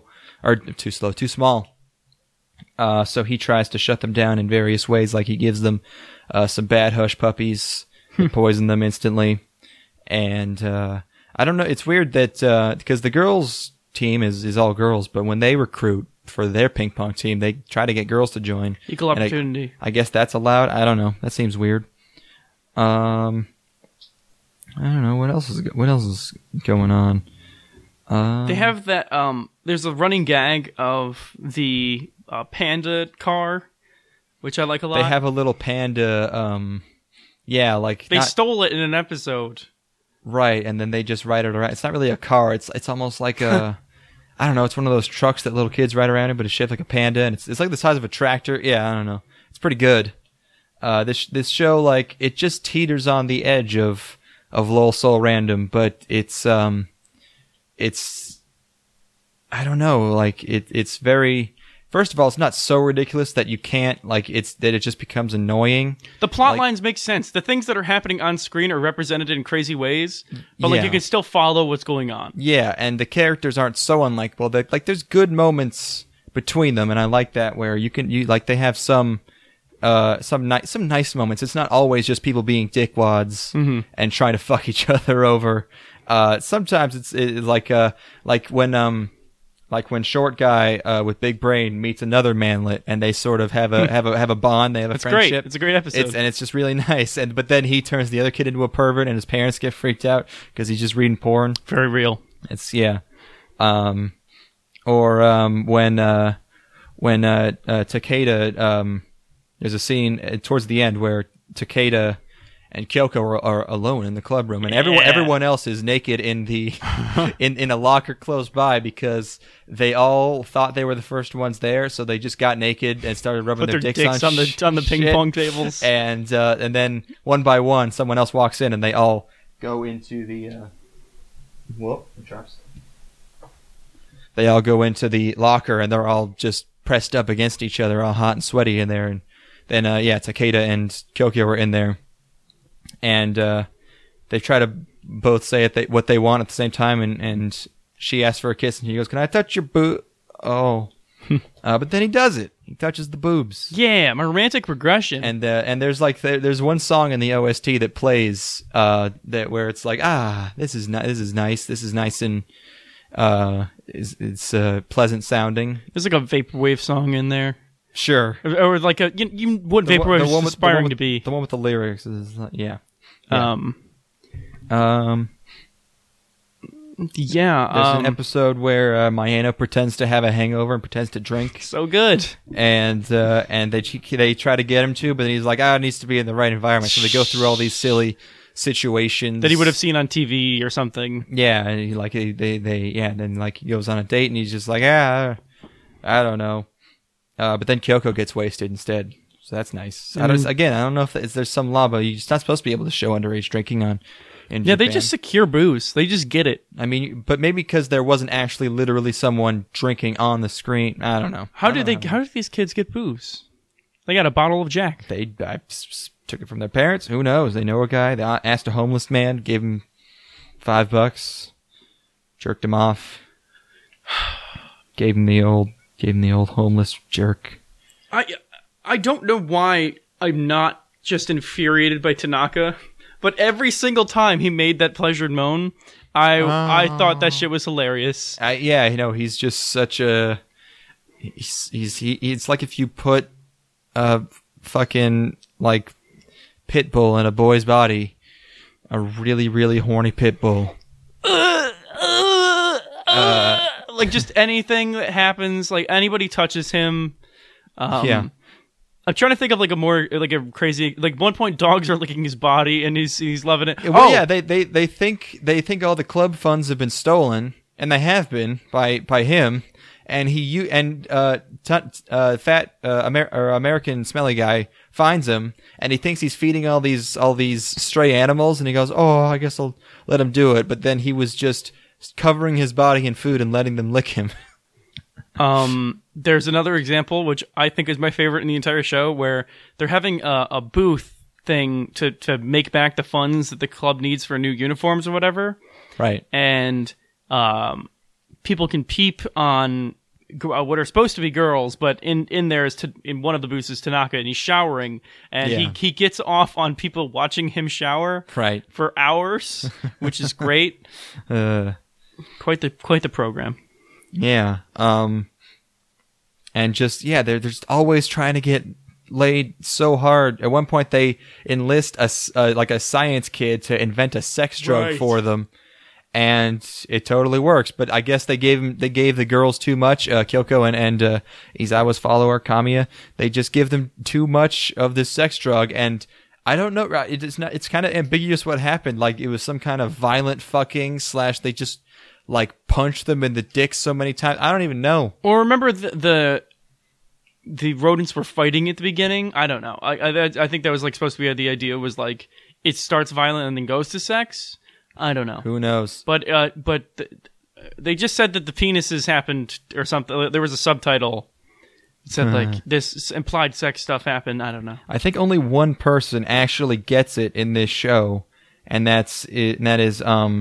So he tries to shut them down in various ways, like he gives them some bad hush puppies, and poison them instantly. And I don't know. It's weird that because the girls' team is all girls, but when they recruit for their ping pong team, they try to get girls to join. Equal opportunity. I guess that's allowed. I don't know. That seems weird. I don't know what else is going on. They have that. There's a running gag of the panda car, which I like a lot. They have a little panda. They stole it in an episode. Right, and then they just ride it around. It's not really a car. It's almost like a. I don't know. It's one of those trucks that little kids ride around in, but it's shaped like a panda, and it's like the size of a tractor. Yeah, I don't know. It's pretty good. This show, like, it just teeters on the edge of Lol Soul Random, but it's I don't know. Like it's very. First of all, it's not so ridiculous that you can't, like, it just becomes annoying. The plot lines make sense. The things that are happening on screen are represented in crazy ways, but like you can still follow what's going on. Yeah, and the characters aren't so unlikable. Like, there's good moments between them, and I like that, where they have some nice moments. It's not always just people being dickwads and trying to fuck each other over. Sometimes it's like when short guy with big brain meets another manlet, and they sort of have a bond. They have a friendship. Great. It's a great episode, and it's just really nice. But then he turns the other kid into a pervert, and his parents get freaked out because he's just reading porn. Very real. It's when Takeda, there's a scene towards the end where Takeda and Kyoko are alone in the club room, and everyone else is naked in the in a locker close by, because they all thought they were the first ones there, so they just got naked and started rubbing their dicks on the ping pong tables. And then one by one, someone else walks in, and they all go into the They all go into the locker, and they're all just pressed up against each other, all hot and sweaty in there. And then Takeda and Kyoko were in there. And they try to both say what they want at the same time, and she asks for a kiss, and he goes, "Can I touch your boob?" Oh, but then he does it. He touches the boobs. Yeah, my romantic regression. And there's there's one song in the OST that plays where it's like, this is nice and it's pleasant sounding. There's like a vaporwave song in there. Sure. Or like what vaporwave is aspiring to be. The one with the lyrics is, yeah. Yeah. There's an episode where Mayano pretends to have a hangover and pretends to drink, So good. and they try to get him to, but then he's like, it needs to be in the right environment. So they go through all these silly situations That he would have seen on TV or something. Yeah, and then like he goes on a date and he's just like, I don't know. But then Kyoko gets wasted instead, so that's nice. I don't know if there's some law, but you're just not supposed to be able to show underage drinking on. In Yeah, they Japan. just secure booze. They just get it. I mean, but maybe because there wasn't actually literally someone drinking on the screen. I don't know. How did these kids get booze? They got a bottle of Jack. They took it from their parents. Who knows? They know a guy. They asked a homeless man, gave him $5, jerked him off, gave him the old homeless jerk. I don't know why I'm not just infuriated by Tanaka, but every single time he made that pleasured moan, I thought that shit was hilarious. He's just such a. It's like if you put a fucking like pit bull in a boy's body, a really really horny pit bull. Like just anything that happens, like anybody touches him. Yeah. I'm trying to think of like a crazy, like one point dogs are licking his body and he's loving it. Well, yeah, they think all the club funds have been stolen, and they have been by him. And American smelly guy finds him, and he thinks he's feeding all these stray animals, and he goes, "Oh, I guess I'll let him do it." But then he was just covering his body in food and letting them lick him. There's another example, which I think is my favorite in the entire show, where they're having a booth thing to make back the funds that the club needs for new uniforms or whatever. Right. And people can peep on what are supposed to be girls, but in there is in one of the booths is Tanaka, and he's showering, and he gets off on people watching him shower for hours, which is great. Quite the program. Yeah. And just they're just always trying to get laid so hard. At one point, they enlist a science kid to invent a sex drug for them, and it totally works. But I guess they gave the girls too much. Kyoko and Izawa's follower Kamiya, they just give them too much of this sex drug, and I don't know. It's kind of ambiguous what happened. Like it was some kind of violent fucking / they just like punched them in the dick so many times. I don't even know. Or remember the rodents were fighting at the beginning. I don't know. I think that was like supposed to be the idea was like it starts violent and then goes to sex. I don't know. Who knows? But they just said that the penises happened or something. There was a subtitle. It said like this implied sex stuff happened. I don't know. I think only one person actually gets it in this show, and that is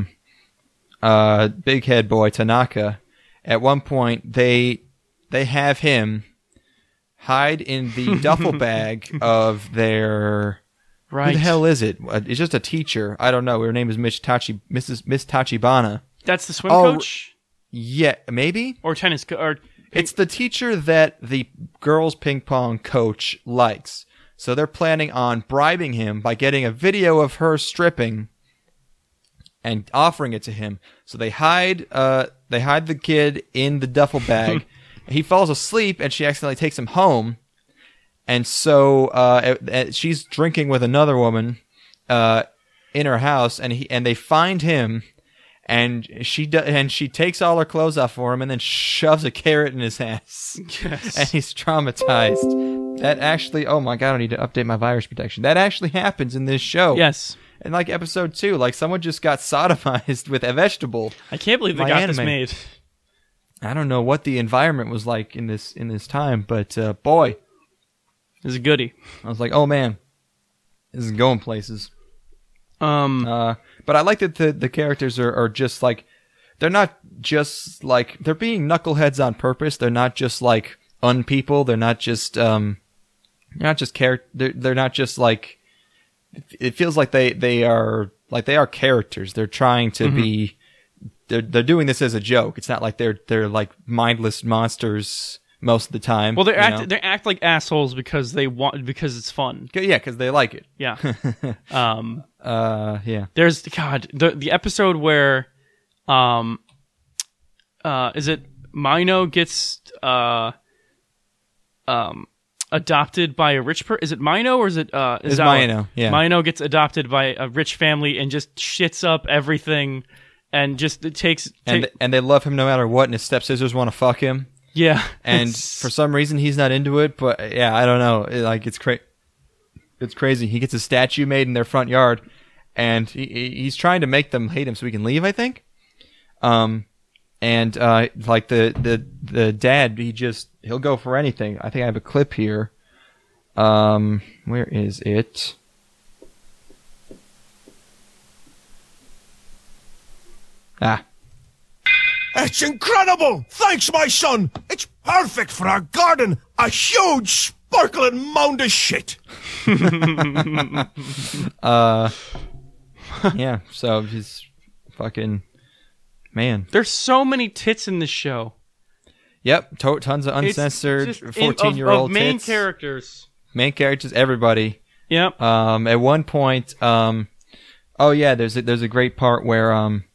big head boy Tanaka. At one point, they have him hide in the duffel bag of their. Right. Who the hell is it? It's just a teacher. I don't know. Her name is Miss Tachibana. That's the swim coach. Yeah, maybe or tennis or. It's the teacher that the girls' ping pong coach likes. So they're planning on bribing him by getting a video of her stripping and offering it to him. So they hide the kid in the duffel bag. He falls asleep, and she accidentally takes him home. And so she's drinking with another woman in her house, and they find him. And she takes all her clothes off for him, and then shoves a carrot in his ass. Yes. And he's traumatized. That actually, oh my god, I need to update my virus protection. That actually happens in this show. Yes. In like episode 2, like someone just got sodomized with a vegetable. I can't believe they got this made. I don't know what the environment was like in this time, but boy, it was a goodie. I was like, oh man, this is going places. But I like that the characters are just like, they're not just like, they're being knuckleheads on purpose. They're not just like unpeople. They're not just they're not just like, it feels like they are characters. They're trying to be, they're doing this as a joke. It's not like they're like mindless monsters most of the time. Well, they act like assholes because it's fun. Yeah, because they like it. Yeah. Yeah. There's the episode where is it Mino gets adopted by a rich person? Is it Mino or is it It's Mino, yeah. Mino gets adopted by a rich family and just shits up everything and just it takes and they love him no matter what, and his stepsisters want to fuck him. yeah. And for some reason he's not into it, but yeah, I don't know. It's crazy. He gets a statue made in their front yard, and he's trying to make them hate him so he can leave, I think. And like the dad, he'll go for anything. I think I have a clip here. Where is it? It's incredible! Thanks, my son! It's perfect for our garden! A huge, sparkling mound of shit! Yeah, so he's fucking... Man. There's so many tits in this show. Yep, tons of uncensored 14-year-old main tits. characters. Main characters, everybody. Yep. At one point, oh yeah, there's a great part where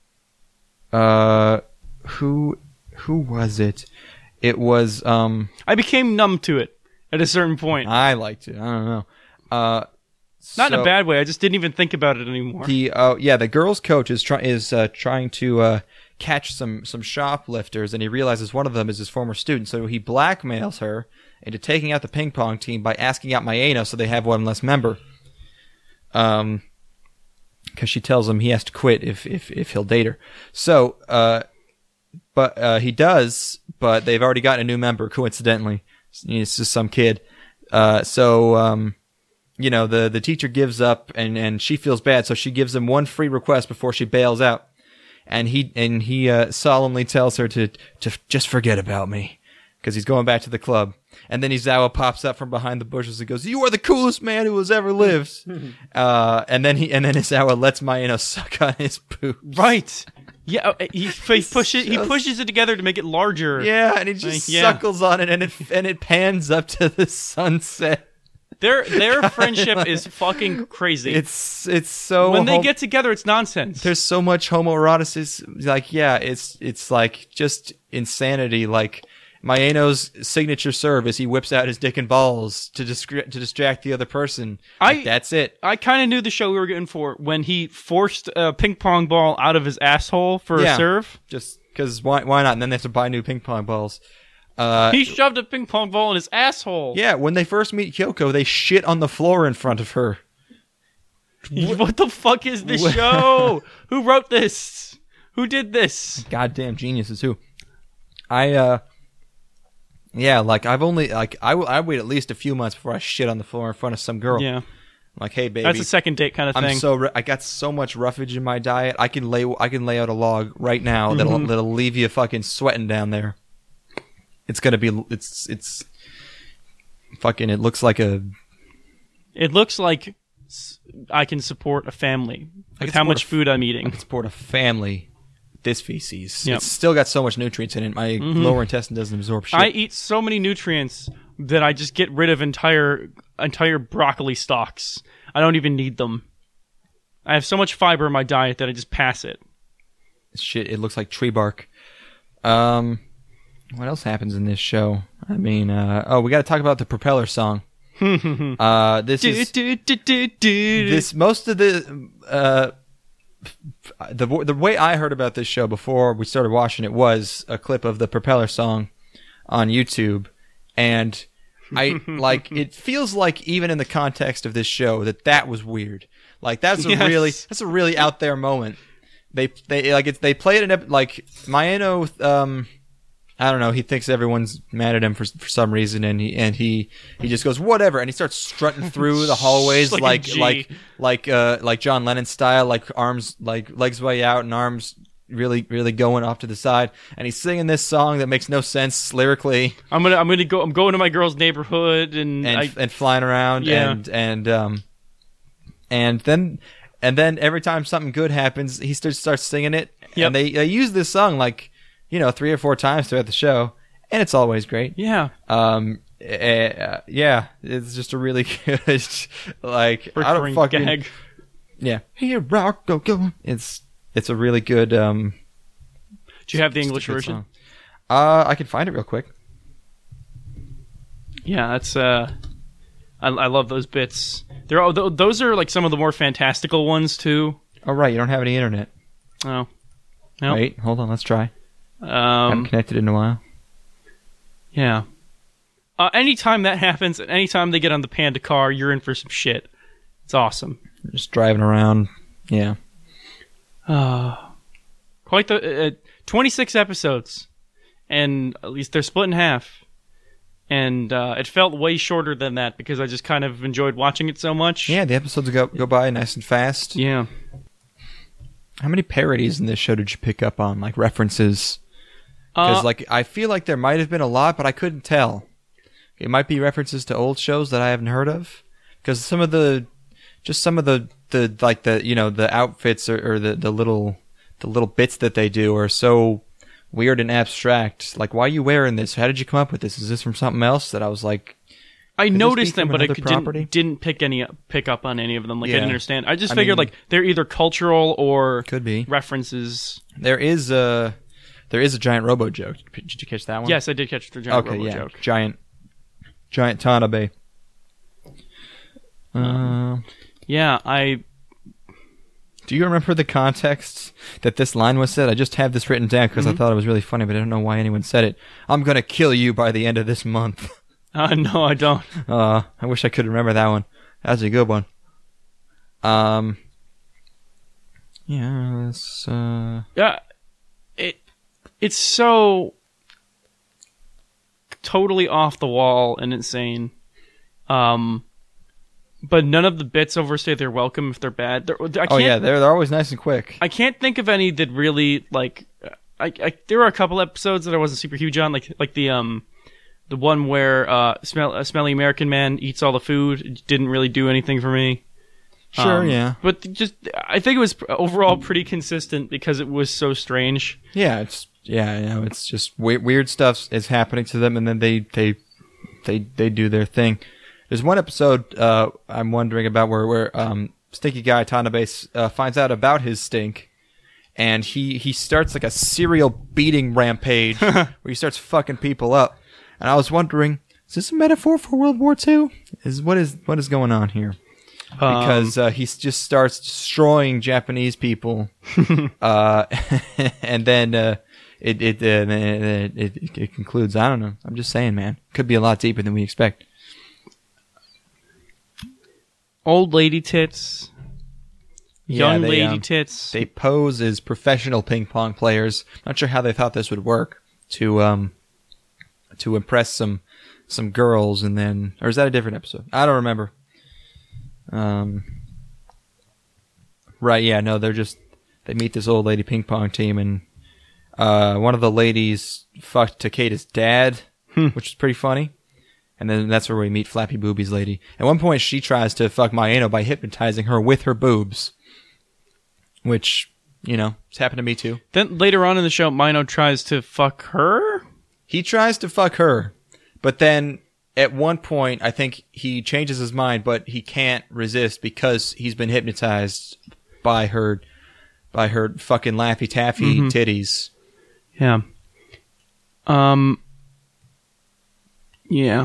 who was it? It was I became numb to it at a certain point. I liked it. I don't know. Not in a bad way. I just didn't even think about it anymore. The girls' coach is trying to catch some shoplifters, and he realizes one of them is his former student, so he blackmails her into taking out the ping pong team by asking out Maeno so they have one less member. Because she tells him he has to quit if he'll date her. So, but he does, but they've already gotten a new member, coincidentally. It's just some kid. The teacher gives up, and she feels bad, so she gives him one free request before she bails out. And he solemnly tells her to just forget about me, because he's going back to the club. And then Izawa pops up from behind the bushes and goes, "You are the coolest man who has ever lived." and then Izawa lets Maeno suck on his boobs. Right. Yeah, he pushes it together to make it larger. Yeah, and he just suckles on it, and it pans up to the sunset. Their friendship is fucking crazy. It's so when they get together, it's nonsense. There's so much homoeroticism. Like, yeah, it's like just insanity. Like Maeno's signature serve is he whips out his dick and balls to distract the other person. That's it. I kind of knew the show we were getting for when he forced a ping pong ball out of his asshole for a serve. Just because why not? And then they have to buy new ping pong balls. He shoved a ping pong ball in his asshole. Yeah, when they first meet Kyoko, they shit on the floor in front of her. What the fuck is this show? Who wrote this? Who did this? Goddamn geniuses who. I've only I wait at least a few months before I shit on the floor in front of some girl. Yeah. Like, hey baby, that's a second date kind of thing. I got so much roughage in my diet. I can lay out a log right now that'll leave you fucking sweating down there. It's gonna be it's fucking. It looks like I can support a family with how much food I'm eating. I can support a family. This feces. Yep. It's still got so much nutrients in it. My lower intestine doesn't absorb shit. I eat so many nutrients that I just get rid of entire broccoli stalks. I don't even need them. I have so much fiber in my diet that I just pass it. Shit, it looks like tree bark. What else happens in this show? I mean, we got to talk about the Propeller song. This most of the way I heard about this show before we started watching it was a clip of the Propeller song on YouTube, and it feels like even in the context of this show that was weird. Like that's a really out there moment. They play it in like Maeno. I don't know. He thinks everyone's mad at him for some reason, and he just goes whatever, and he starts strutting through the hallways like John Lennon style, like arms like legs way out and arms really going off to the side, and he's singing this song that makes no sense lyrically. I'm going to my girl's neighborhood and flying around, and then every time something good happens, he starts singing it. Yep. And they use this song 3 or 4 times throughout the show, and it's always great. Yeah. It's just a really good, I don't fucking... gag. Yeah. Here, rock, go. It's a really good, Do you have the It's English a good version? song. I can find it real quick. Yeah, that's I love those bits. Those are like some of the more fantastical ones too. Oh, right. You don't have any internet. Oh, no. Wait, hold on. Let's try. Haven't connected in a while. Yeah. Anytime that happens, anytime they get on the Panda car, you're in for some shit. It's awesome. Just driving around. Yeah. Quite the 26 episodes, and at least they're split in half. And it felt way shorter than that because I just kind of enjoyed watching it so much. Yeah, the episodes go by nice and fast. Yeah. How many parodies in this show did you pick up on, like references? Because I feel like there might have been a lot, but I couldn't tell. It might be references to old shows that I haven't heard of. Because some of the outfits or the little bits that they do are so weird and abstract. Like, why are you wearing this? How did you come up with this? Is this from something else? That I was like, I could this noticed be them, from but I another didn't pick up on any of them. Like, I Yeah. didn't understand. I just I figured mean- like they're either cultural or could be. references. There is a giant robo joke. Did you catch that one? Yes, I did catch the giant Okay, robo yeah. joke. Giant Tanabe. Yeah, I Do you remember the context that this line was said? I just have this written down because I thought it was really funny, but I don't know why anyone said it. I'm gonna kill you by the end of this month. no, I don't. I wish I could remember that one. That's a good one. Yeah, it's, Yeah, it's so totally off the wall and insane. But none of the bits overstay their welcome if they're bad. they're always nice and quick. I can't think of any that really like. There were a couple episodes that I wasn't super huge on, like the one where a smelly American man eats all the food. It didn't really do anything for me. Sure, yeah. But I think it was overall pretty consistent because it was so strange. Yeah, it's just weird stuff is happening to them, and then they do their thing. There's one episode I'm wondering about where Stinky Guy Tanabe finds out about his stink, and he starts like a serial beating rampage where he starts fucking people up. And I was wondering, is this a metaphor for World War II? What is going on here? Because he just starts destroying Japanese people, and then it concludes. I don't know. I'm just saying, man. Could be a lot deeper than we expect. Old lady tits, young they, lady tits. They pose as professional ping pong players. Not sure how they thought this would work to impress some girls, and then, or is that a different episode? I don't remember. Right, yeah, no, they meet this old lady ping pong team, and one of the ladies fucked Takeda's dad, which is pretty funny. And then that's where we meet Flappy Boobies lady. At one point, she tries to fuck Maeno by hypnotizing her with her boobs, which, it's happened to me too. Then later on in the show, Mino tries to fuck her? He tries to fuck her, but then at one point, I think he changes his mind, but he can't resist because he's been hypnotized by her fucking Laffy Taffy titties. Yeah. Yeah.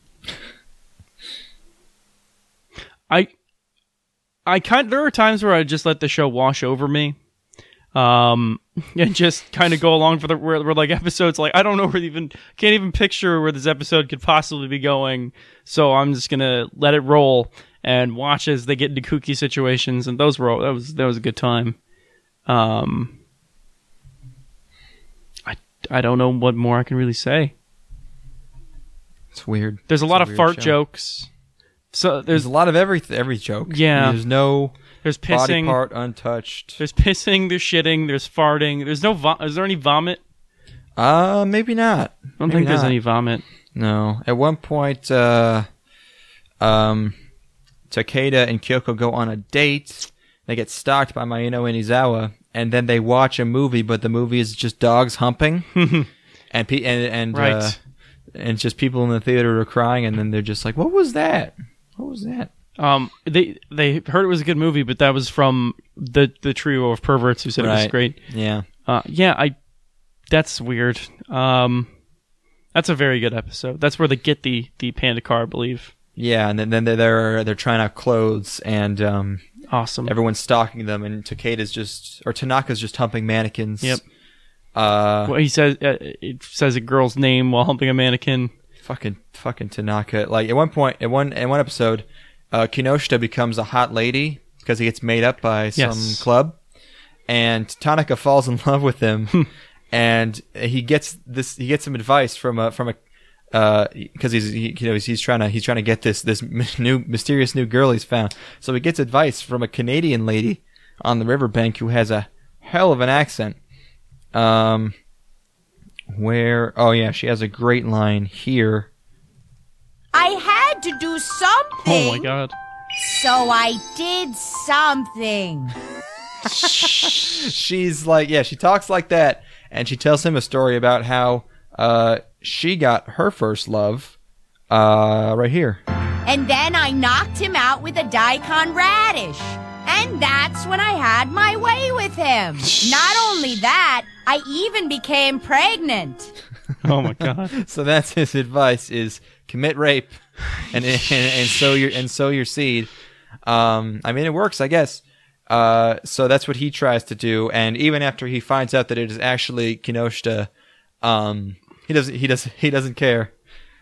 There are times where I just let the show wash over me. And just kind of go along for where like episodes, like, I don't know can't even picture where this episode could possibly be going. So I'm just gonna let it roll and watch as they get into kooky situations. And that was a good time. I don't know what more I can really say. It's weird. There's a lot of weird fart show. jokes. So There's a lot of every joke. Yeah. There's no there's body pissing. part untouched. There's pissing. There's shitting. There's farting. There's no. Is there any vomit? Maybe not. I don't think there's any vomit. No. At one point, Takeda and Kyoko go on a date. They get stalked by Maeno and Izawa, and then they watch a movie, but the movie is just dogs humping, and Right. And just people in the theater are crying, and then they're just like, "What was that? What was that?" They heard it was a good movie, but that was from the trio of perverts who said it was Right. great. Yeah. Yeah, That's weird. That's a very good episode. That's where they get the panda car, I believe. Yeah, and then they're trying out clothes, and Awesome. everyone's stalking them, and Tanaka's just humping mannequins. Yep. Well, he says it says a girl's name while humping a mannequin. Fucking Tanaka. Like at one point, in one episode, Kinoshita becomes a hot lady because he gets made up by some club, and Tanaka falls in love with him, and he gets some advice from a because he's trying to get this new mysterious new girl he's found. So he gets advice from a Canadian lady on the riverbank who has a hell of an accent. She has a great line here. I had to do something. Oh my god. So I did something. She's like, she talks like that, and she tells him a story about how she got her first love right here. And then I knocked him out with a daikon radish. And that's when I had my way with him. Not only that, I even became pregnant. Oh my god. So that's his advice: is commit rape and sow your seed. I mean, it works, I guess. So that's what he tries to do, and even after he finds out that it is actually Kinoshita, he doesn't care.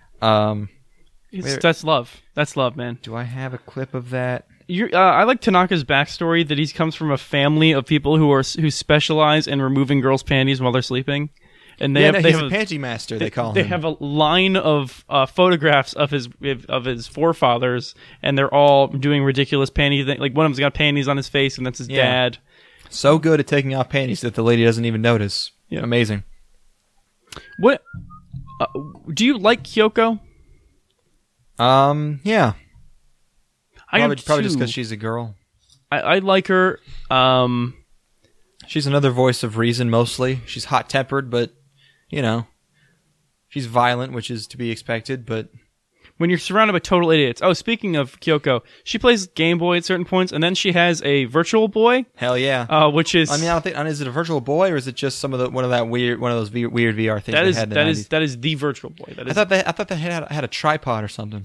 That's love. That's love, man. Do I have a clip of that? I like Tanaka's backstory that he comes from a family of people who specialize in removing girls' panties while they're sleeping, and he's a panty master. They call him. They have a line of photographs of his forefathers, and they're all doing ridiculous panty things. Like one of them's got panties on his face, and that's his dad. So good at taking off panties that the lady doesn't even notice. Yeah, amazing. What? Do you like Kyoko? Yeah. Probably just because she's a girl. I like her. She's another voice of reason, mostly. She's hot-tempered, but, she's violent, which is to be expected, but... When you're surrounded by total idiots. Oh, speaking of Kyoko, she plays Game Boy at certain points, and then she has a Virtual Boy. Hell yeah. Which is... I mean, I don't think... Is it a Virtual Boy, or is it just one of those weird VR things they had in the 90s? That is the Virtual Boy. I thought they had a tripod or something.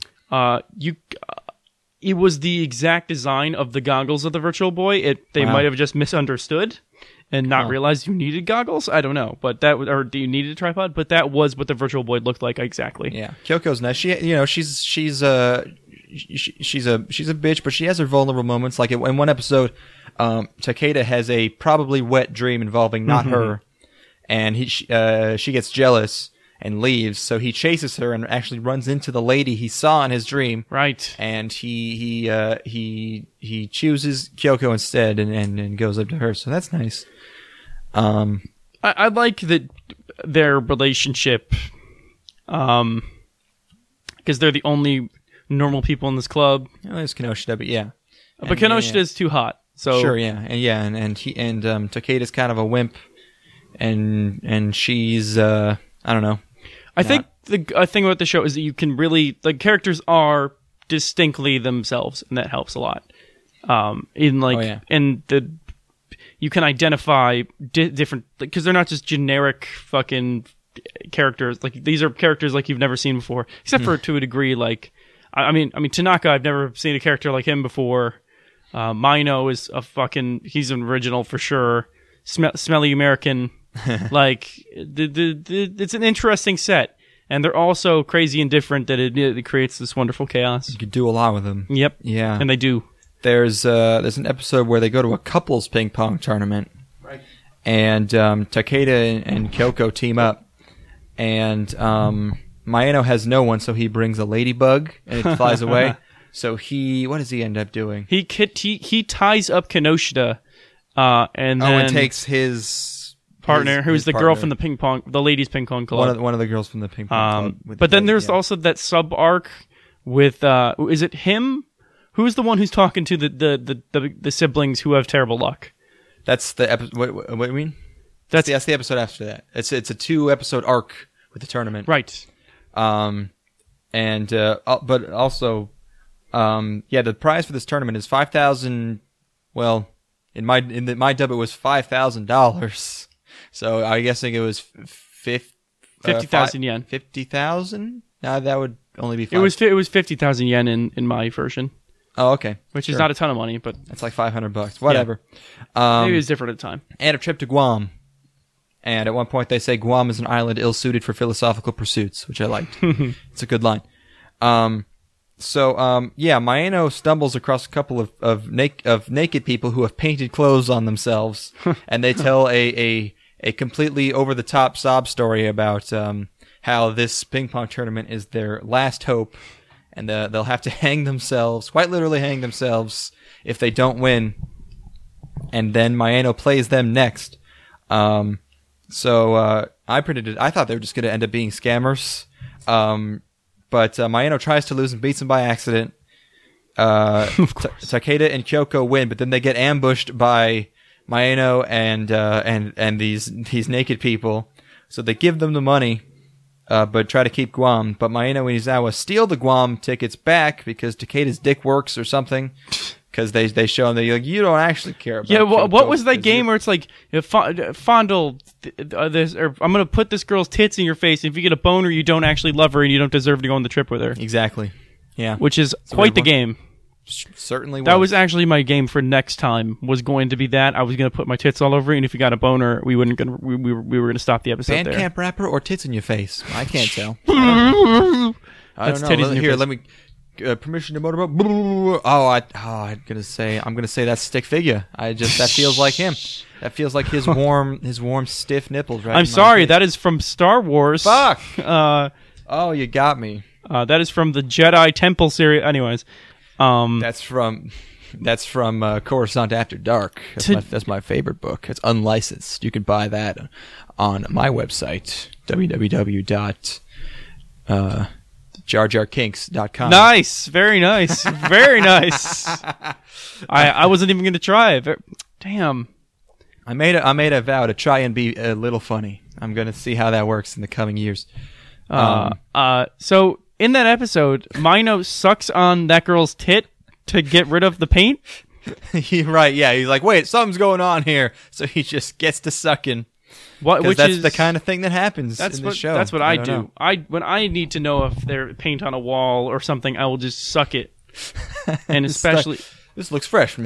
It was the exact design of the goggles of the Virtual Boy. They might have just misunderstood and not realized you needed goggles. I don't know, but do you needed a tripod? But that was what the Virtual Boy looked like exactly. Yeah, Kyoko's nice. She's a bitch, but she has her vulnerable moments. Like in one episode, Takeda has a probably wet dream involving not her, and she gets jealous and leaves, so he chases her and actually runs into the lady he saw in his dream. Right. And he chooses Kyoko instead and goes up to her, so that's nice. I like that their relationship, because they're the only normal people in this club. There's Kinoshita, but yeah. But Kinoshita is too hot. So sure, yeah. And Takeda's kind of a wimp, and she's I don't know. I think the thing about the show is that you can really, the characters are distinctly themselves, and that helps a lot. You can identify different, because they're not just generic fucking characters. Like these are characters like you've never seen before, except for to a degree. Like, I mean Tanaka, I've never seen a character like him before. Mino is he's an original for sure. Smelly American. Like it's an interesting set, and they're all so crazy and different that it creates this wonderful chaos. You could do a lot with them. Yep. Yeah. And they do. There's an episode where they go to a couples ping pong tournament, right? And Takeda and Kyoko team up, and Maeno has no one, so he brings a ladybug and it flies away. So what does he end up doing? He ties up Kinoshita, and then takes his partner, who's the girl from the ladies ping pong club. One of the girls from the ping pong club. But then there's also that sub arc with is it him? Who's the one who's talking to the siblings who have terrible luck? That's the episode. What do you mean? That's the episode after that. It's a 2-episode arc with the tournament, right? But also, the prize for this tournament is $5,000. Well, in my dub it was $5,000. So I guessing it was 50,000 yen. 50,000? No, that would only be 5. It was 50,000 yen in my version, Oh, okay. which is not a ton of money, but That's like $500. Whatever. maybe it was different at the time. And a trip to Guam. And at one point they say Guam is an island ill-suited for philosophical pursuits, which I liked. It's a good line. Maeno stumbles across a couple of naked people who have painted clothes on themselves, and they tell a completely over-the-top sob story about how this ping pong tournament is their last hope, and they'll have to hang themselves, quite literally hang themselves, if they don't win. And then Maeno plays them next. I thought they were just going to end up being scammers. But Maeno tries to lose and beats him by accident. Of course. Takeda and Kyoko win, but then they get ambushed by Maeno and these naked people. So they give them the money, but try to keep Guam. But Maeno and Izawa steal the Guam tickets back because Takeda's dick works or something. Because they show him that you don't actually care about. Yeah, Kyoko what was that because game where it's like fondle this, or I'm gonna put this girl's tits in your face. And if you get a boner, you don't actually love her, and you don't deserve to go on the trip with her. Exactly. Yeah. Which is quite the game. Certainly was. That was actually my game for next time. Was going to be that I was gonna put my tits all over it, and if you got a boner, we were gonna stop the episode there. Bandcamp rapper or tits in your face? I can't tell. I That's don't know. titties in your Here, face. let me. Permission to motorboat. I'm gonna say that's Stick Figure. That feels like him. That feels like his warm, stiff nipples. Right. I'm sorry, that is from Star Wars. Fuck. Oh, You got me. that is from the Jedi Temple series. Anyways, That's from Coruscant After Dark. That's my favorite book. It's unlicensed. You can buy that on my website, www.jarjarkinks.com. Nice, very nice, very nice. I wasn't even going to try it. Damn. I made a vow to try and be a little funny. I'm going to see how that works in the coming years. So in that episode, Maeno sucks on that girl's tit to get rid of the paint. Right, yeah. He's like, wait, something's going on here. So he just gets to sucking. Which that's is the kind of thing that happens in this show. That's what I don't do. know. When I need to know if there's paint on a wall or something, I will just suck it. And especially, this looks fresh.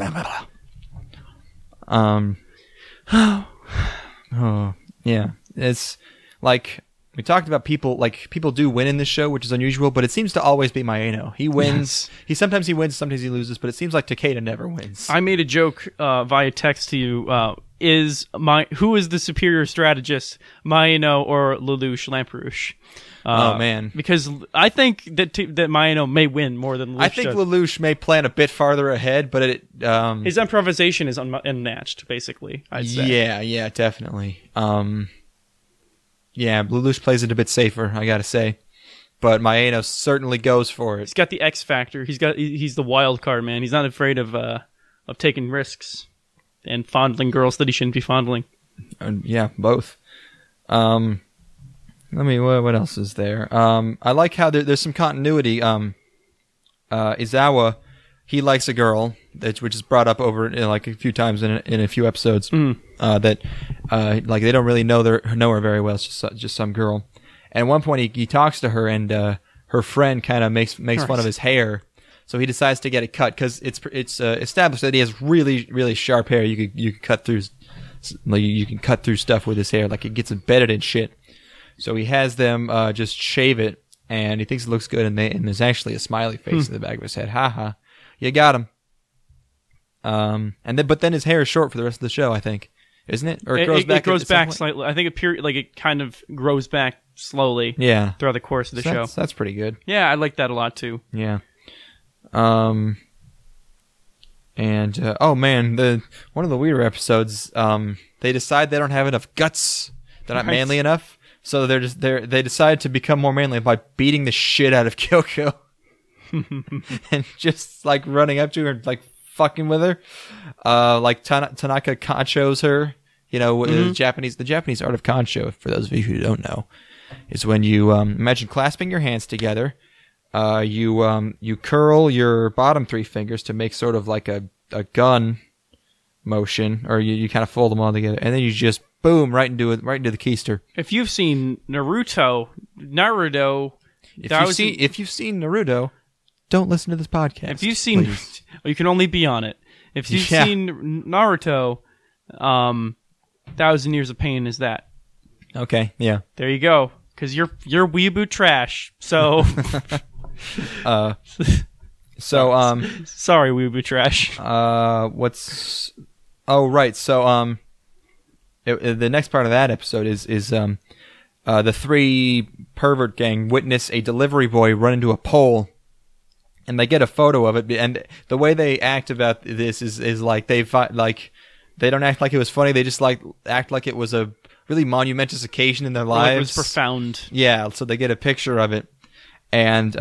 Oh, yeah. It's like we talked about people do win in this show, which is unusual, but it seems to always be Maeno. He wins. Yes. Sometimes he wins, sometimes he loses, but it seems like Takeda never wins. I made a joke via text to you. Who is the superior strategist, Maeno or Lelouch Lamperouche? Oh man, because I think that Maeno may win more than Lelouch I think does. Lelouch may plan a bit farther ahead, but his improvisation is unmatched. Basically, I'd say. Yeah, definitely. Lelouch plays it a bit safer, I gotta say, but Maeno certainly goes for it. He's got the X factor. He's the wild card man. He's not afraid of taking risks and fondling girls that he shouldn't be fondling. Yeah, both. What else is there? I like how there's some continuity. Izawa, he likes a girl, which is brought up over a few times in a few episodes. That they don't really know her very well. It's just some girl. And at one point he talks to her, and her friend kind of makes fun of his hair. So he decides to get it cut because it's established that he has really, really sharp hair. You can cut through stuff with his hair, like it gets embedded in shit. So he has them just shave it, and he thinks it looks good, and there's actually a smiley face in the back of his head. Ha ha, you got him. But then his hair is short for the rest of the show, I think, isn't it? Or it grows back slightly. slightly. I think it kind of grows back slowly. Yeah, throughout the course of the show. That's pretty good. Yeah, I like that a lot too. Yeah. Oh man, one of the weirder episodes, they decide they don't have enough guts. They're not manly enough, so they decide to become more manly by beating the shit out of Kyoko, and just running up to her, fucking with her. Tanaka conchos her. The Japanese art of concho, for those of you who don't know, is when you imagine clasping your hands together. You curl your bottom three fingers to make sort of like a gun motion, or you kind of fold them all together, and then you just boom, right into the keister. If you've seen Naruto, If you've seen Naruto, don't listen to this podcast. If you've seen, please. you can only be on it. If you've Yeah. seen Naruto, 1,000 Years of Pain is that. Okay, yeah. There you go. Because you're weeaboo trash. So sorry, weeaboo trash. So the next part of that episode is the three pervert gang witness a delivery boy run into a pole, and they get a photo of it. And the way they act about this is like they don't act like it was funny. They just act like it was a really monumentous occasion in their lives. Like it was profound. Yeah, so they get a picture of it, and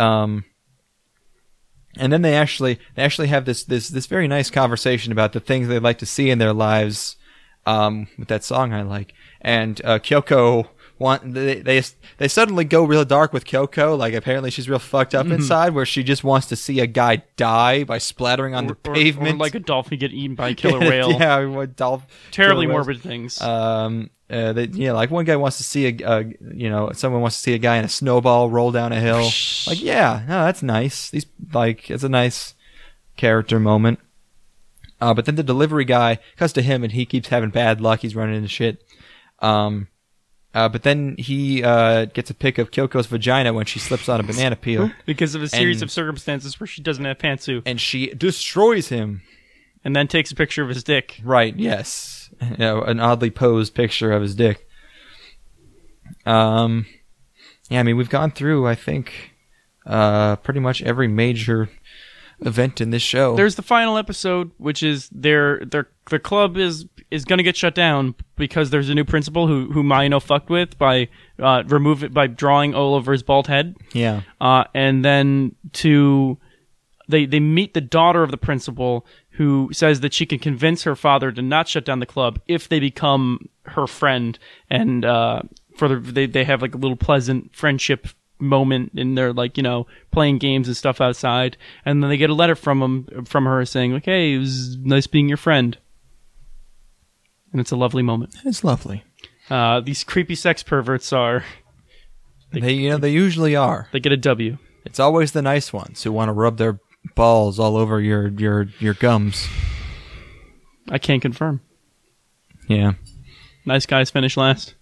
then they actually have this very nice conversation about the things they'd like to see in their lives, with that song I like. And Kyoko they suddenly go real dark with Kyoko. Like apparently she's real fucked up inside, where she just wants to see a guy die by splattering on the pavement, or like a dolphin get eaten by a killer whale. Yeah, terribly morbid things. Like one guy wants to see someone wants to see a guy in a snowball roll down a hill. Like, yeah, no, that's nice. It's a nice character moment. But then the delivery guy cuts to him, and he keeps having bad luck. He's running into shit. But then he gets a pic of Kyoko's vagina when she slips on a banana peel. Because of a series of circumstances where she doesn't have pantsuit. And she destroys him. And then takes a picture of his dick. Right, yes. An oddly posed picture of his dick. Yeah, I mean, we've gone through, I think, pretty much every major event in this show. There's the final episode, which is their club is going to get shut down because there's a new principal who Maino fucked with by drawing all over his bald head. Yeah. And then they meet the daughter of the principal, who says that she can convince her father to not shut down the club if they become her friend, and they have like a little pleasant friendship moment, and they're like, playing games and stuff outside, and then they get a letter from her saying like, hey, it was nice being your friend, and it's a lovely moment. It's lovely. These creepy sex perverts are they usually are. They get a W. It's always the nice ones who want to rub their balls all over your gums. I can't confirm. Yeah. Nice guys finish last.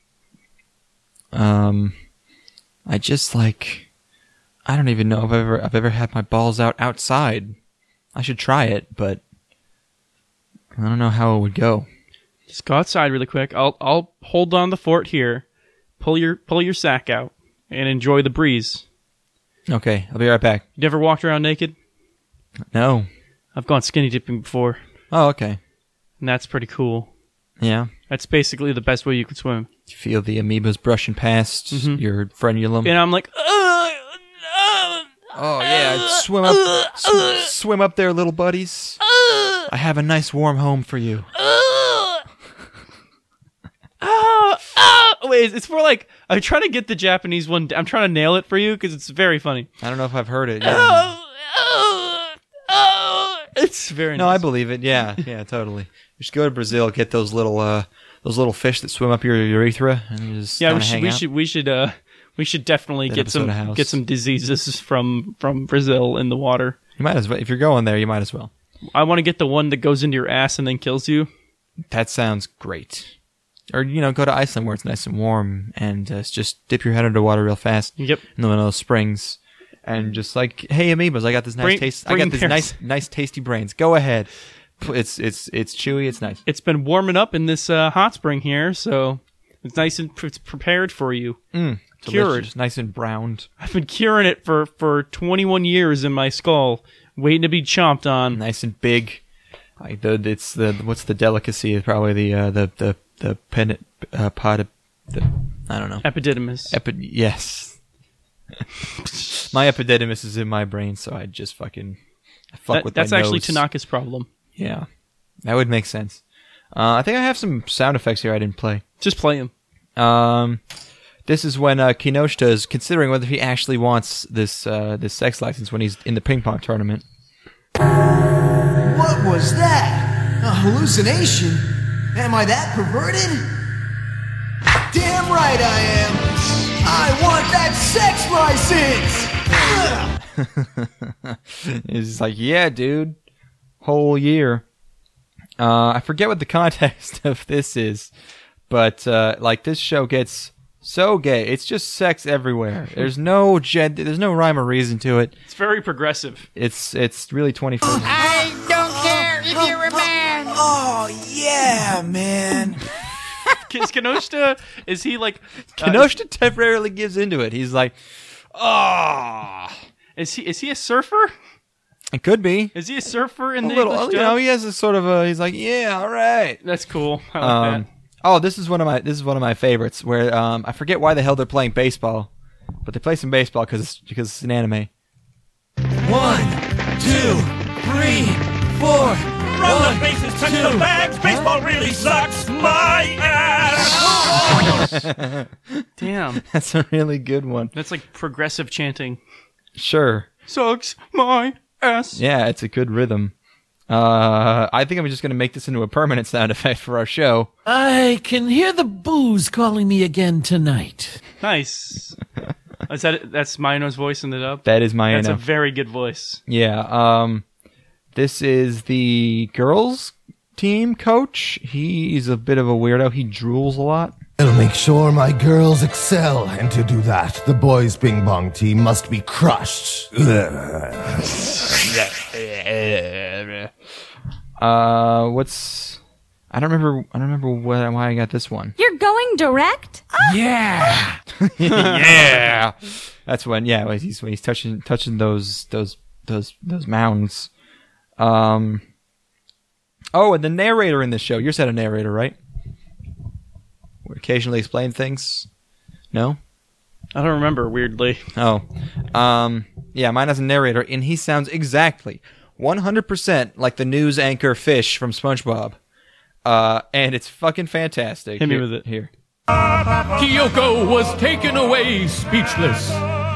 I just I don't even know if I've ever had my balls out outside. I should try it, but I don't know how it would go. Just go outside really quick. I'll hold on the fort here. Pull your sack out and enjoy the breeze. Okay, I'll be right back. You ever walked around naked? No. I've gone skinny dipping before. Oh, okay. And that's pretty cool. Yeah. That's basically the best way you can swim. You feel the amoebas brushing past your frenulum. And I'm like, oh yeah, swim up there, little buddies. I have a nice warm home for you. Wait, it's more like, I'm trying to get the Japanese one. I'm trying to nail it for you because it's very funny. I don't know if I've heard it. It's very nice. No, I believe it. Yeah, totally. You should go to Brazil, get those little fish that swim up your urethra, and just we should definitely get some diseases from Brazil in the water. You might as well. If you're going there, you might as well. I want to get the one that goes into your ass and then kills you. That sounds great. Or, go to Iceland where it's nice and warm, and just dip your head under water real fast. Yep. In the middle of those springs. And just like, hey, amoebas, I got this nice taste. I got these nice tasty brains. Go ahead. It's chewy. It's nice. It's been warming up in this hot spring here, so it's nice and it's prepared for you. Cured. Nice and browned. I've been curing it for 21 years in my skull, waiting to be chomped on. Nice and big. What's the delicacy? Probably the pot. I don't know. Epididymis. Yes. My epididymis is in my brain, so I just fuck with my nose. That's actually Tanaka's problem. Yeah, that would make sense. I think I have some sound effects here I didn't play. Just play them. This is when Kinoshita is considering whether he actually wants this sex license when he's in the ping pong tournament. What was that? A hallucination? Am I that perverted? right I am. I want that sex license. He's just like, yeah, dude. Whole year. I forget what the context of this is, but like this show gets so gay. It's just sex everywhere. There's no rhyme or reason to it. It's very progressive. It's really 21st. I don't care if you're a man. Oh, yeah, man. Is Kenoshita, is he like... Kenoshita temporarily gives into it. He's like, ah. Is he a surfer? It could be. Is he a surfer in A the little, English you dub? know, he has a sort of a, he's like, yeah, all right. That's cool. I like that. Oh, this is one of my favorites where I forget why the hell they're playing baseball, but they play some baseball because it's an anime. 1, 2, 3, 4. Run the bases, touch the bags. Baseball really sucks my ass. Damn. That's a really good one. That's like progressive chanting. Sure. Sucks my ass. Yeah, it's a good rhythm. I think I'm just going to make this into a permanent sound effect for our show. I can hear the booze calling me again tonight. Nice. That's Maino's voice in the dub? That is Maino. That's a very good voice. Yeah. This is the girls' team coach. He's a bit of a weirdo. He drools a lot. I'll make sure my girls excel, and to do that, the boys' ping pong team must be crushed. I don't remember why I got this one. You're going direct? Yeah. Yeah. That's when he's touching those mounds. Oh, and the narrator in this show. You're said a narrator, right? Would occasionally explain things. No? I don't remember, weirdly. Oh. Yeah, mine has a narrator, and he sounds exactly 100% like the news anchor Fish from SpongeBob. And it's fucking fantastic. Hit me with it. Here. Kyoko was taken away speechless.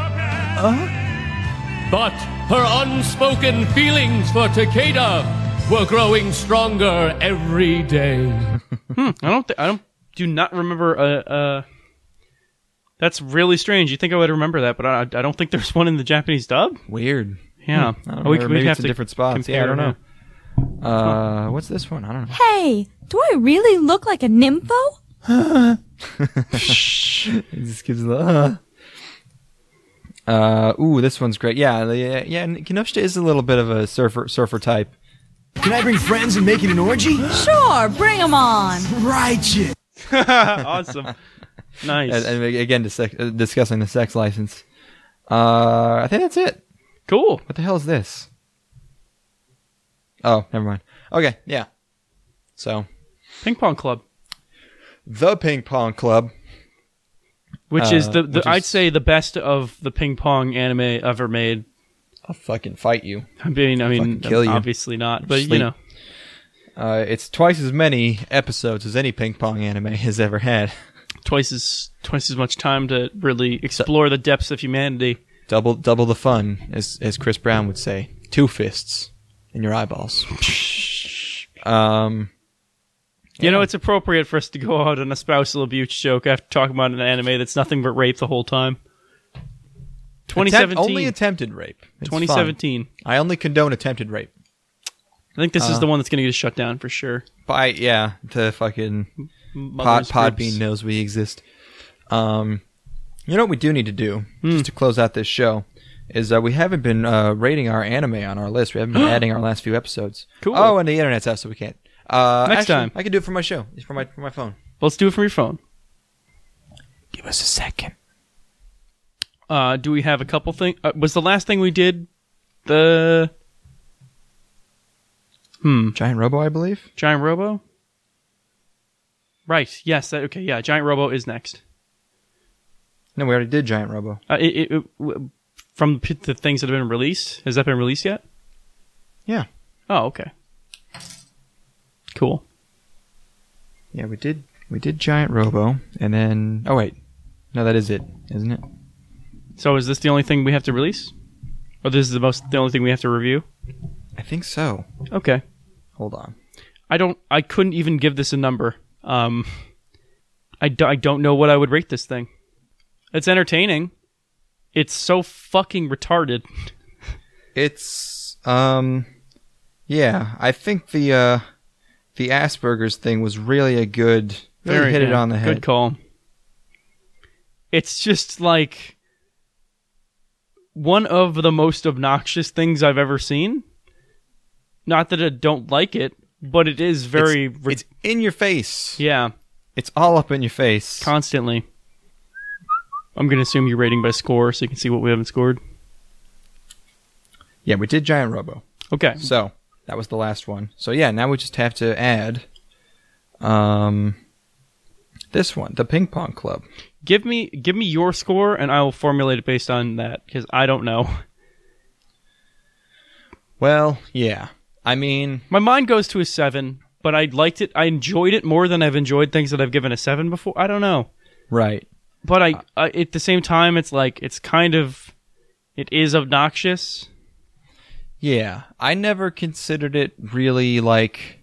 But her unspoken feelings for Takeda were growing stronger every day. I do not remember that's really strange. You think I would remember that, but I don't think there's one in the Japanese dub. Weird. Yeah. I don't know. Maybe it's in different spots. Yeah, I don't know. What's this one? I don't know. Hey, do I really look like a nympho? It just gives the ooh, this one's great. Yeah, and Kenoshita is a little bit of a surfer type. Can I bring friends and make it an orgy? Sure, bring them on. Righteous. Awesome. Nice. And again, discussing the sex license. I think that's it. Cool. What the hell is this? Oh, never mind. Okay, yeah. So, Ping Pong Club. The Ping Pong Club. Which is I'd say the best of the ping pong anime ever made. I'll fucking fight you. I mean, kill you. Obviously not, but Sleep. you know. It's twice as many episodes as any ping pong anime has ever had. Twice as much time to really explore the depths of humanity. Double the fun, as Chris Brown would say. 2 fists in your eyeballs. You know, it's appropriate for us to go out on a spousal abuse joke after talking about an anime that's nothing but rape the whole time. 2017. Only attempted rape. It's 2017. fine. I only condone attempted rape. I think this is the one that's going to get shut down for sure. The fucking Podbean knows we exist. You know what we do need to do, just to close out this show, is we haven't been rating our anime on our list. We haven't been adding our last few episodes. Cool. Oh, and the internet's out, so we can't. Next time. I can do it for my show. It's for my phone. Let's do it from your phone. Give us a second. Do we have a couple things? Was the last thing we did the... Giant Robo, I believe? Giant Robo? Right. Yes. Okay. Yeah. Giant Robo is next. No, we already did Giant Robo. From the things that have been released? Has that been released yet? Yeah. Oh, okay. Cool. Yeah, we did Giant Robo, and then... Oh, wait. No, that is it, isn't it? So is this the only thing we have to release? Or this is the only thing we have to review? I think so. Okay. Hold on. I couldn't even give this a number. I I don't know what I would rate this thing. It's entertaining. It's so fucking retarded. It's yeah. I think the Asperger's thing was really a good. Really hit it on the head. Good call. It's just like one of the most obnoxious things I've ever seen. Not that I don't like it, but it is very... It's in your face. Yeah. It's all up in your face. Constantly. I'm going to assume you're rating by score so you can see what we haven't scored. Yeah, we did Giant Robo. Okay. So, that was the last one. So yeah, now we just have to add this one, the Ping Pong Club. Give me your score, and I will formulate it based on that, because I don't know. Well, yeah. I mean... My mind goes to a 7, but I liked it. I enjoyed it more than I've enjoyed things that I've given a 7 before. I don't know. Right. But I at the same time, it's like, it's kind of... It is obnoxious. Yeah. I never considered it really, like...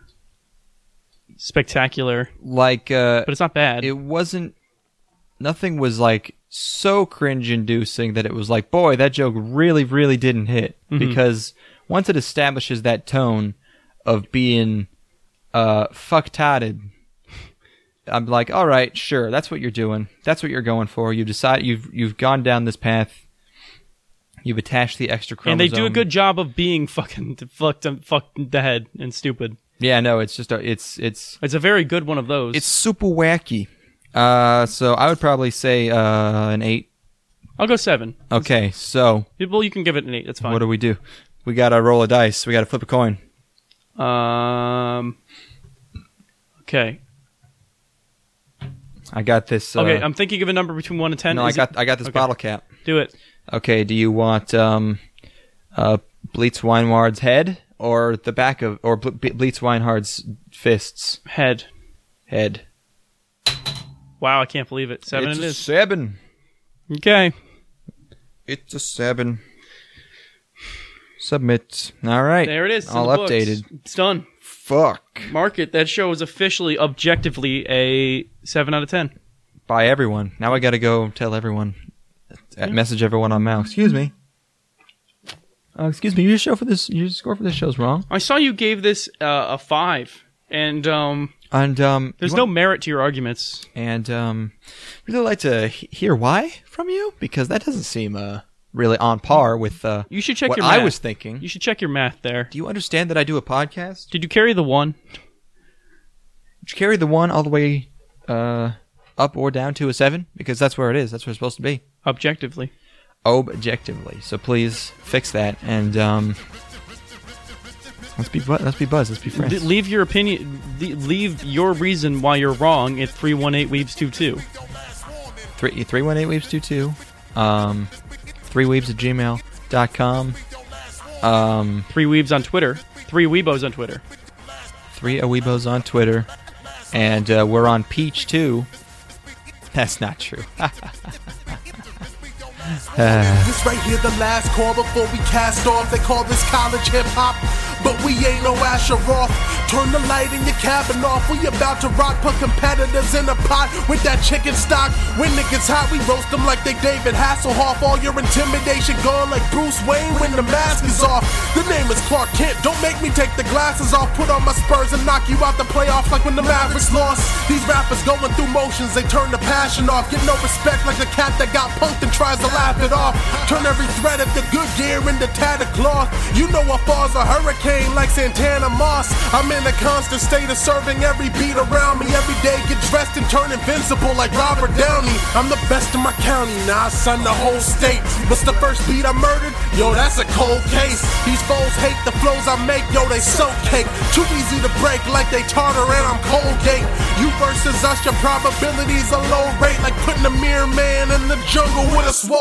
Spectacular. Like, but it's not bad. It wasn't... Nothing was, like, so cringe-inducing that it was like, boy, that joke really, really didn't hit. Mm-hmm. Because once it establishes that tone of being fucktarded, I'm like, all right, sure, that's what you're doing. That's what you're going for. You've gone down this path. You've attached the extra chromosome. And they do a good job of being fucking fucked in the head and stupid. Yeah, no, it's just it's a very good one of those. It's super wacky. So I would probably say an 8. I'll go 7. Okay, so well, you can give it an 8. That's fine. What do we do? We gotta roll a dice. We gotta flip a coin. Okay. I got this. Okay, I'm thinking of a number between 1 and 10. No, I got this bottle cap. Do it. Okay. Do you want Bleetz Weinhard's head or the back of Bleetz Weinhard's fists? Head. Wow, I can't believe it. 7 it's it a is. 7. Okay. It's a 7. Submit. All right. There it is. All updated. It's done. Fuck. Mark it. That show is officially, objectively, a 7 out of 10. By everyone. Now I gotta go tell everyone. Message everyone on Mal. Excuse me. Excuse me. Your score for this show's wrong. I saw you gave this a 5, and there's no merit to your arguments. And really like to hear why from you, because that doesn't seem really on par with you should check what your math. I was thinking. You should check your math there. Do you understand that I do a podcast? Did you carry the 1? Did you carry the 1 all the way up or down to a 7? Because that's where it is. That's where it's supposed to be. Objectively. So please fix that, and let's be buds. Let's be friends. Leave your opinion. Leave your reason why you're wrong at 318weebs22. 318weebs22. 3weebs@gmail.com. 3weebs on Twitter. 3weebos on Twitter. 3weebos on Twitter. And we're on Peach too. That's not true. This right here, the last call before we cast off. They call this college hip-hop, but we ain't no Asher Roth. Turn the light in your cabin off. We about to rock, put competitors in a pot with that chicken stock. When it gets hot, we roast them like they David Hasselhoff. All your intimidation gone like Bruce Wayne when the mask is off. The name is Clark Kent. Don't make me take the glasses off. Put on my Spurs and knock you out the playoffs like when the Mavericks lost. These rappers going through motions, they turn the passion off. Get no respect like the cat that got punked and tries to laugh it off. Turn every thread of the good gear into tattered cloth. You know what falls a hurricane like Santana Moss. I'm in a constant state of serving every beat around me. Every day get dressed and turn invincible like Robert Downey. I'm the best in my county, now I son the whole state. What's the first beat I murdered? Yo, that's a cold case. These foes hate the flows I make, yo, they so cake. Too easy to break like they tartar and I'm Colgate. You versus us, your probabilities a low rate like putting a mere man in the jungle with a swole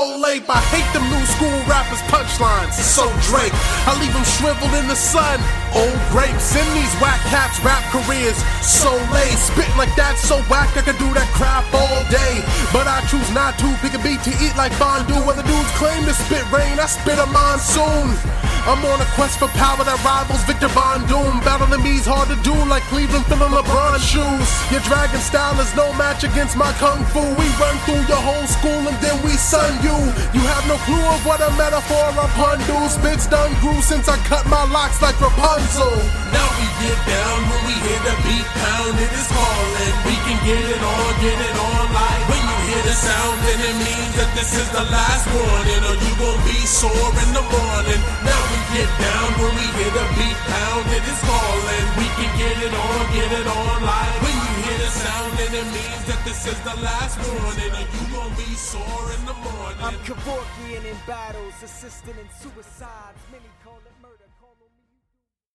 so late. I hate them new school rappers' punchlines. So Drake, I leave them shriveled in the sun. Old grapes in these whack cats' rap careers. So late, spitting like that, so whack I could do that crap all day. But I choose not to. Pick a beat to eat like fondue. Where the dudes claim to spit rain, I spit a monsoon. I'm on a quest for power that rivals Victor Von Doom. Battling me's hard to do like Cleveland filling LeBron shoes. Your dragon style is no match against my kung fu. We run through your whole school and then we sun you. You have no clue of what a metaphor upon do. Spits done grew since I cut my locks like Rapunzel. Now we get down when we hear the beat pound. It is calling. We can get it on like when you hear the sound, then it means that this is the last warning, or you gon' be sore in the morning. Now we get down when we hear the beat pound. It is calling. We can get it on like when you hear the sound, then it means that this is the last warning, or you gon' be sore in the morning. I'm Kevorkian in battles, assisting in suicides. Many call it murder.